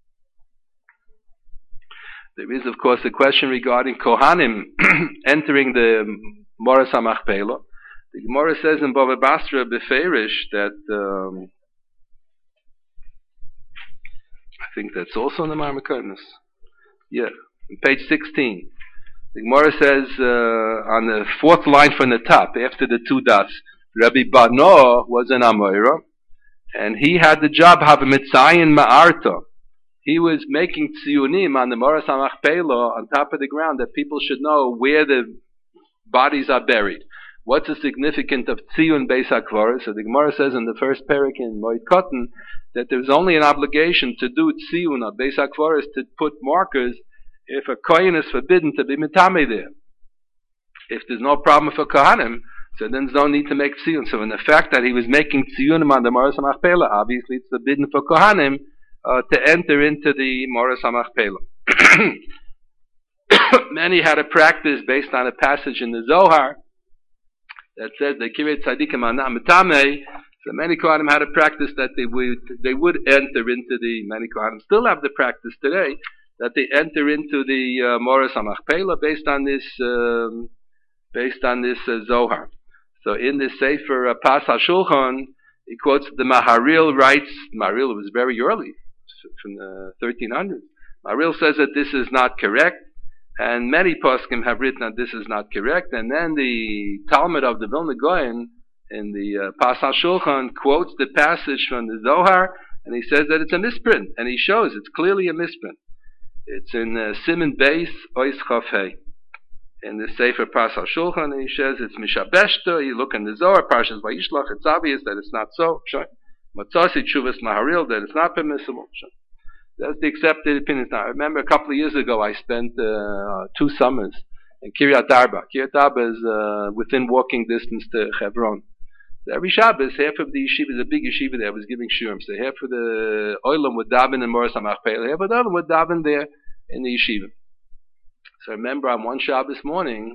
There is, of course, a question regarding Kohanim entering the Moras HaMachpelah. The Gemara says in Bava Basra Beferish that, um, I think that's also in the Marmakonis. Yeah, on page sixteen. The Gemara says uh, on the fourth line from the top, after the two dots, Rabbi Bano was an Amoira, and he had the job of Mitzayin Ma'arta. He was making tziyunim on the Moras HaMachpelah on top of the ground that people should know where the bodies are buried. What's the significance of tziyun beis hakvaros? So the Gemara says in the first parak in Moed Katan that there's only an obligation to do tziyun of beis hakvaros, to put markers if a kohen is forbidden to be mitame there. If there's no problem for kohanim, so then there's no need to make tziyun. So in the fact that he was making tziyunim on the Moras HaMachpelah, obviously it's forbidden for kohanim Uh, to enter into the Moras HaMachpelah. Many had a practice based on a passage in the Zohar that says the Kiryat Tzadikim Anam Mitame. So many Kohanim had a practice that they would they would enter into the, many Kohanim still have the practice today, that they enter into the uh, Moras HaMachpelah based on this um, based on this uh, Zohar. So in this Sefer uh, Pas HaShulchan, he quotes the Maharil writes. Maharil was very early, from the thirteen hundreds. Maharil says that this is not correct, and many poskim have written that this is not correct. And then the Talmud of the Vilna Gaon in the uh, Pas HaShulchan quotes the passage from the Zohar, and he says that it's a misprint, and he shows it's clearly a misprint. It's in uh, Siman Beis Ois Chafei in the Sefer Pas HaShulchan, and he says it's Mishabeshta. You look in the Zohar, Parshas Vayishlach, it's obvious that it's not so. Matzasi Tshuvas Maharil, that it's not permissible. That's the accepted opinion. Now, I remember a couple of years ago, I spent uh, two summers in Kiryat Arba. Kiryat Arba is uh, within walking distance to Hebron. So every Shabbos, half of the yeshiva, is a big yeshiva there, was giving shurim. So half of the oilam would daven in Moras HaMachpelah, half of the oilam would daven there in the yeshiva. So I remember on one Shabbos morning,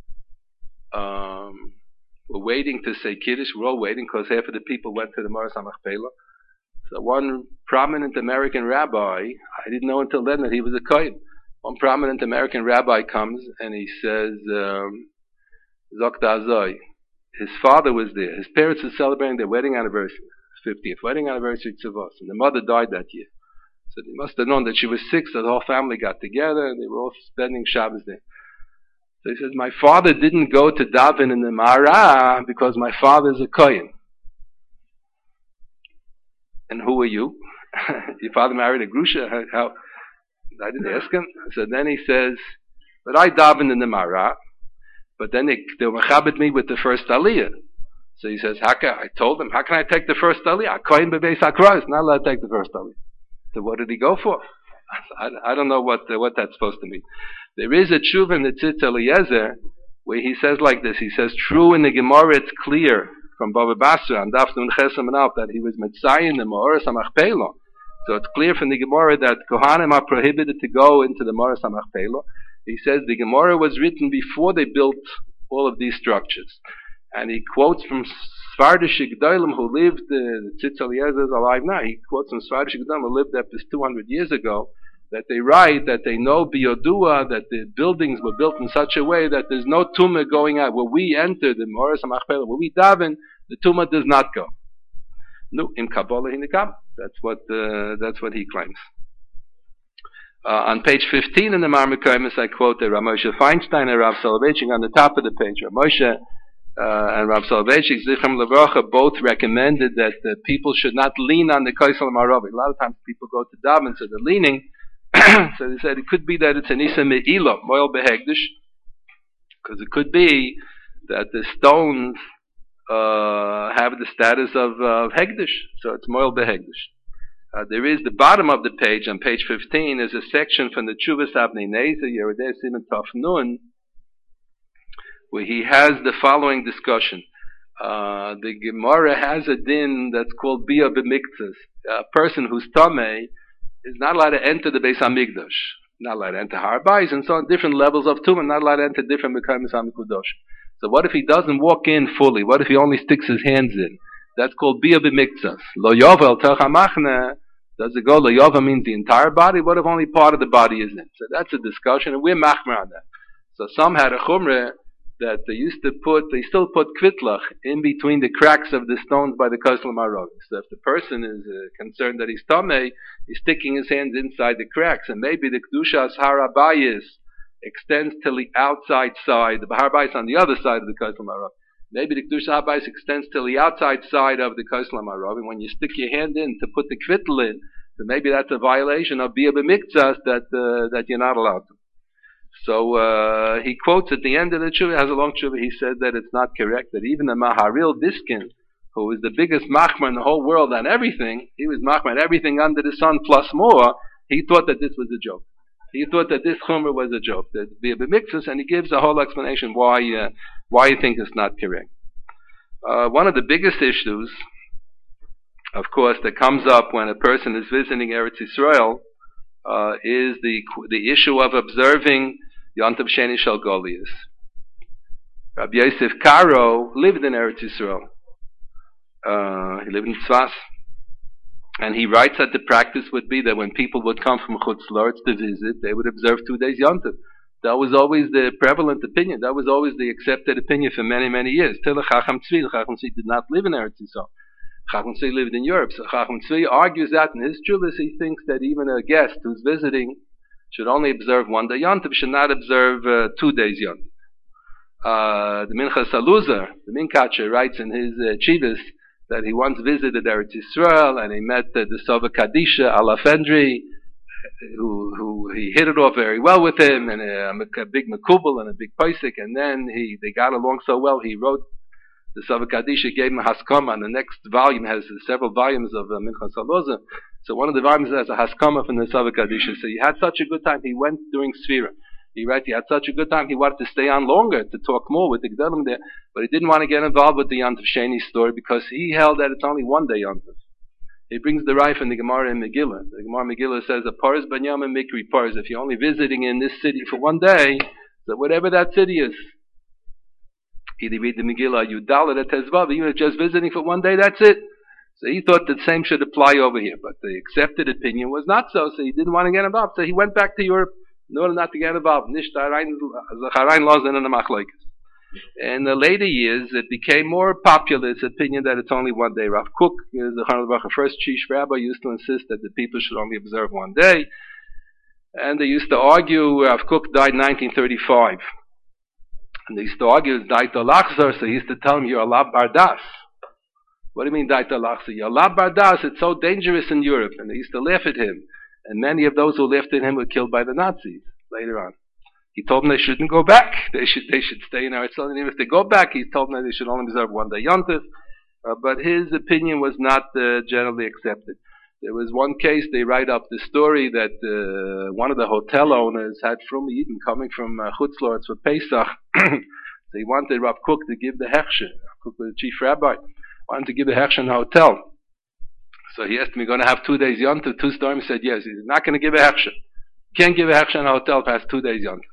um, we're waiting to say Kiddush. We're all waiting because half of the people went to the Moras HaMachpelah. So one prominent American rabbi, I didn't know until then that he was a Kohen. One prominent American rabbi comes and he says, um, Zokta Azoi, his father was there. His parents were celebrating their wedding anniversary, fiftieth wedding anniversary to Tzavos, and the mother died that year. So they must have known that she was sick, so the whole family got together and they were all spending Shabbos there. So he says, my father didn't go to daven in the Mara because my father's a Kohen. And who are you? Your father married a Grusha? How, how? I didn't ask him. So then he says, but I davened in the Mara, but then they, they machabed me with the first Aliyah. So he says, how can, I told him, how can I take the first Aliyah? Kohen bebeis HaKros, not allowed to take the first Aliyah. So what did he go for? I, I don't know what uh, what that's supposed to mean. There is a tshuva in the Tzitz Eliezer where he says like this. He says, true in the Gemara it's clear from Baba Basra and Daf Nun Chesam and Alp that he was Metzayin the Moras HaMachpelah. So it's clear from the Gemara that Kohanim are prohibited to go into the Moras HaMachpelah. He says the Gemara was written before they built all of these structures. And he quotes from Svardish Gdolim who lived, uh, the Tzitz Eliezer is alive now, he quotes from Svardish Gdolim who lived up to two hundred years ago, that they write that they know Biyodua, that the buildings were built in such a way that there's no tumah going out. Where we enter the Moras HaMachpelah, where we daven, the tumah does not go. No, in Kabbalah hinikam. That's what uh, that's what he claims. Uh, on page fifteen in the Marmukaimus, I quote the Rav Moshe Feinstein and Rav Soloveitchik on the top of the page. Rav Moshe uh, and Rav Soloveitchik, Zichram Levracha, both recommended that the people should not lean on the Kaisel Maravi. A lot of times people go to daven, so they're leaning. So they said it could be that it's an Isa Me'ila, Moel Behegdish, because it could be that the stones uh, have the status of uh, Hegdish, so it's Moel Behegdish. Uh, there is the bottom of the page, on page fifteen, is a section from the Tshuvas Avnei Nezer, Yerodei Siman Tov Nun, where he has the following discussion. Uh, the Gemara has a din that's called Bia B'Miktzas. A person who's Tameh is not allowed to enter the Beis HaMikdash, not allowed to enter Har Bayis, and so on, different levels of Tumah, not allowed to enter different Mekayim HaMikudosh. So what if he doesn't walk in fully? What if he only sticks his hands in? That's called Bia B'Miktzas. Lo Yovel Tel Chamachne, does it go, Lo Yovel means the entire body? What if only part of the body is in? So that's a discussion, and we're machmer on that. So some had a chumrah that they used to put, they still put kvitlach in between the cracks of the stones by the Kosel Marov. So if the person is uh, concerned that he's tamei, he's sticking his hands inside the cracks, and maybe the Kedushas Har Bayis extends till the outside side, the Har Bayis on the other side of the Kosel Marov. Maybe the Kedushas Har Bayis extends till the outside side of the Kosel Marov, and when you stick your hand in to put the kvitl in, so maybe that's a violation of Bia B'Miktzas that, uh, that you're not allowed to. So uh, he quotes at the end of the tshuva, has a long tshuva, he said that it's not correct, that even the Maharil Diskin, who is the biggest machmer in the whole world on everything, he was machmer on everything under the sun plus more, he thought that this was a joke. He thought that this chumrah was a joke, that be a b'miktzas, and he gives a whole explanation why uh, why he thinks it's not correct. Uh, one of the biggest issues, of course, that comes up when a person is visiting Eretz Yisrael, Uh, is the the issue of observing Yom Tov Sheni Shel Golius. Rabbi Yosef Karo lived in Eretz Yisrael. Uh, he lived in Tzfas. And he writes that the practice would be that when people would come from Chutz La'aretz to visit, they would observe two days Yontif. That was always the prevalent opinion. That was always the accepted opinion for many, many years. Till Chacham Tzvi, Chacham Tzvi did not live in Eretz Yisrael. Chacham Tzvi lived in Europe. So Chacham Tzvi argues that in his Chuvas, he thinks that even a guest who's visiting should only observe one day Yontif, should not observe uh, two days Yontif. Uh, the Minchas Aluzer, the Minkacher, writes in his uh, Chivas that he once visited Eretz Yisrael and he met uh, the Sova Kadisha Al Afendri, who, who he hit it off very well with him, and a, a big Mekubal and a big Paisik, and then he they got along so well he wrote the Sova Kadisha, gave him a Haskama, and the next volume has several volumes of uh, Minchas Aluzer. So one of the volumes has a Haskama from the Sova Kadisha. So he had such a good time, he went during Sfira. He writes, he had such a good time, he wanted to stay on longer, to talk more with the G'dalim there, but he didn't want to get involved with the Yontif Sheni story because he held that it's only one day Yontif. He brings the Raif in the Gemara in Megillah. The Gemara Megillah says, a Paris Banyam and Mikri Paris, if you're only visiting in this city for one day, so whatever that city is, either read the Megillah, you Dalit at Tezvav, even if just visiting for one day, that's it. So he thought the same should apply over here, but the accepted opinion was not so, so he didn't want to get involved. So he went back to Europe in order not to get involved. In the later years, it became more popular, this opinion that it's only one day. Rav Kook, the first chief rabbi, used to insist that the people should only observe one day. And they used to argue, Rav Kook died in nineteen thirty-five. And they used to argue, it's Daita Lachzor, so he used to tell him, you're a Lab Bardas. What do you mean Daita Lachzor? You're a Lab Bardas, it's so dangerous in Europe. And they used to laugh at him. And many of those who laughed at him were killed by the Nazis later on. He told them they shouldn't go back. They should they should stay in Eretz Yisrael. And if they go back, he told them that they should only observe one day Yontif. Uh, but his opinion was not uh, generally accepted. There was one case, they write up the story that uh, one of the hotel owners had from Eden coming from uh, Chutz La'aretz for Pesach. They wanted Rav Kook to give the Hechsher. Rav Kook was the chief rabbi. Wanted to give the Hechsher in the hotel. So he asked me, going to have two days Yontif? Two storms. He said, yes. He's not going to give a Hechsher. Can't give a Hechsher in a hotel past two days Yontif.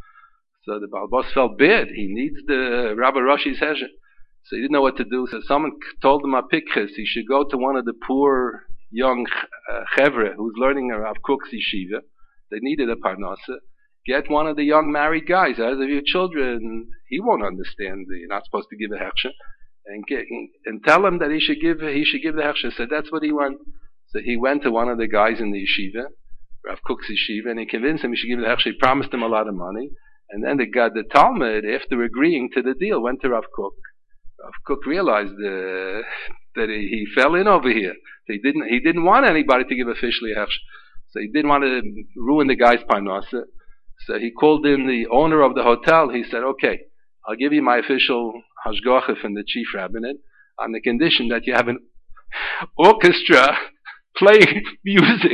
So the Baal Bos felt bad. He needs the Rabbi Roshi's Hechsher. So he didn't know what to do. So someone told him a pikchas. He should go to one of the poor young uh, chevre who's learning Rav Kook's yeshiva. They needed a parnasa. Get one of the young married guys. As of your children, he won't understand. You're not supposed to give a Hechsher. And get, and tell him that he should give he should give the Hechsher. So that's what he wants. So he went to one of the guys in the yeshiva, Rav Kook's yeshiva, and he convinced him he should give the Hechsher. He promised him a lot of money. And then the guy, the Talmud, after agreeing to the deal, went to Rav Kook. Rav Kook realized uh, that he, he fell in over here. He didn't he didn't want anybody to give officially a Hechsher. So he didn't want to ruin the guy's parnasa. So he called in the owner of the hotel. He said, okay, I'll give you my official hashgacha from the chief rabbinate on the condition that you have an orchestra play music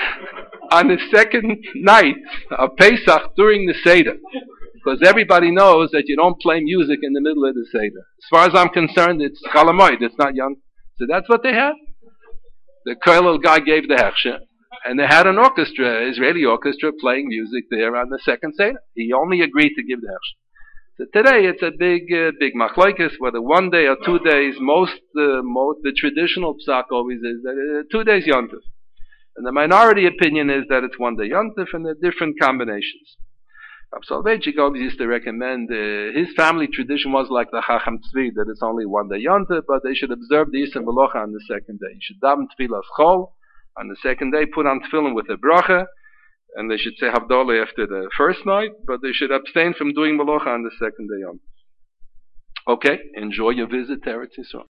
on the second night of Pesach during the Seder. Because everybody knows that you don't play music in the middle of the Seder. As far as I'm concerned, it's Chalamoid, it's not Yom. So that's what they had. The Kollel guy gave the Hechsher, and they had an orchestra, Israeli orchestra, playing music there on the second Seder. He only agreed to give the Hechsher. So today it's a big, uh, big machlokes, whether one day or two days. Most, uh, most the traditional psak always is that uh, two days Yontif, and the minority opinion is that it's one day Yontif, and there are different combinations. Rav Soloveitchik always used to recommend. Uh, his family tradition was like the Chacham Tzvi, that it's only one day Yontif, but they should observe the Yisra Melocha on the second day. You should daven tefillas chol on the second day, put on tefillin with a bracha. And they should say Havdalah after the first night, but they should abstain from doing Malocha on the second day on. Okay, enjoy your visit to Eretz Yisrael.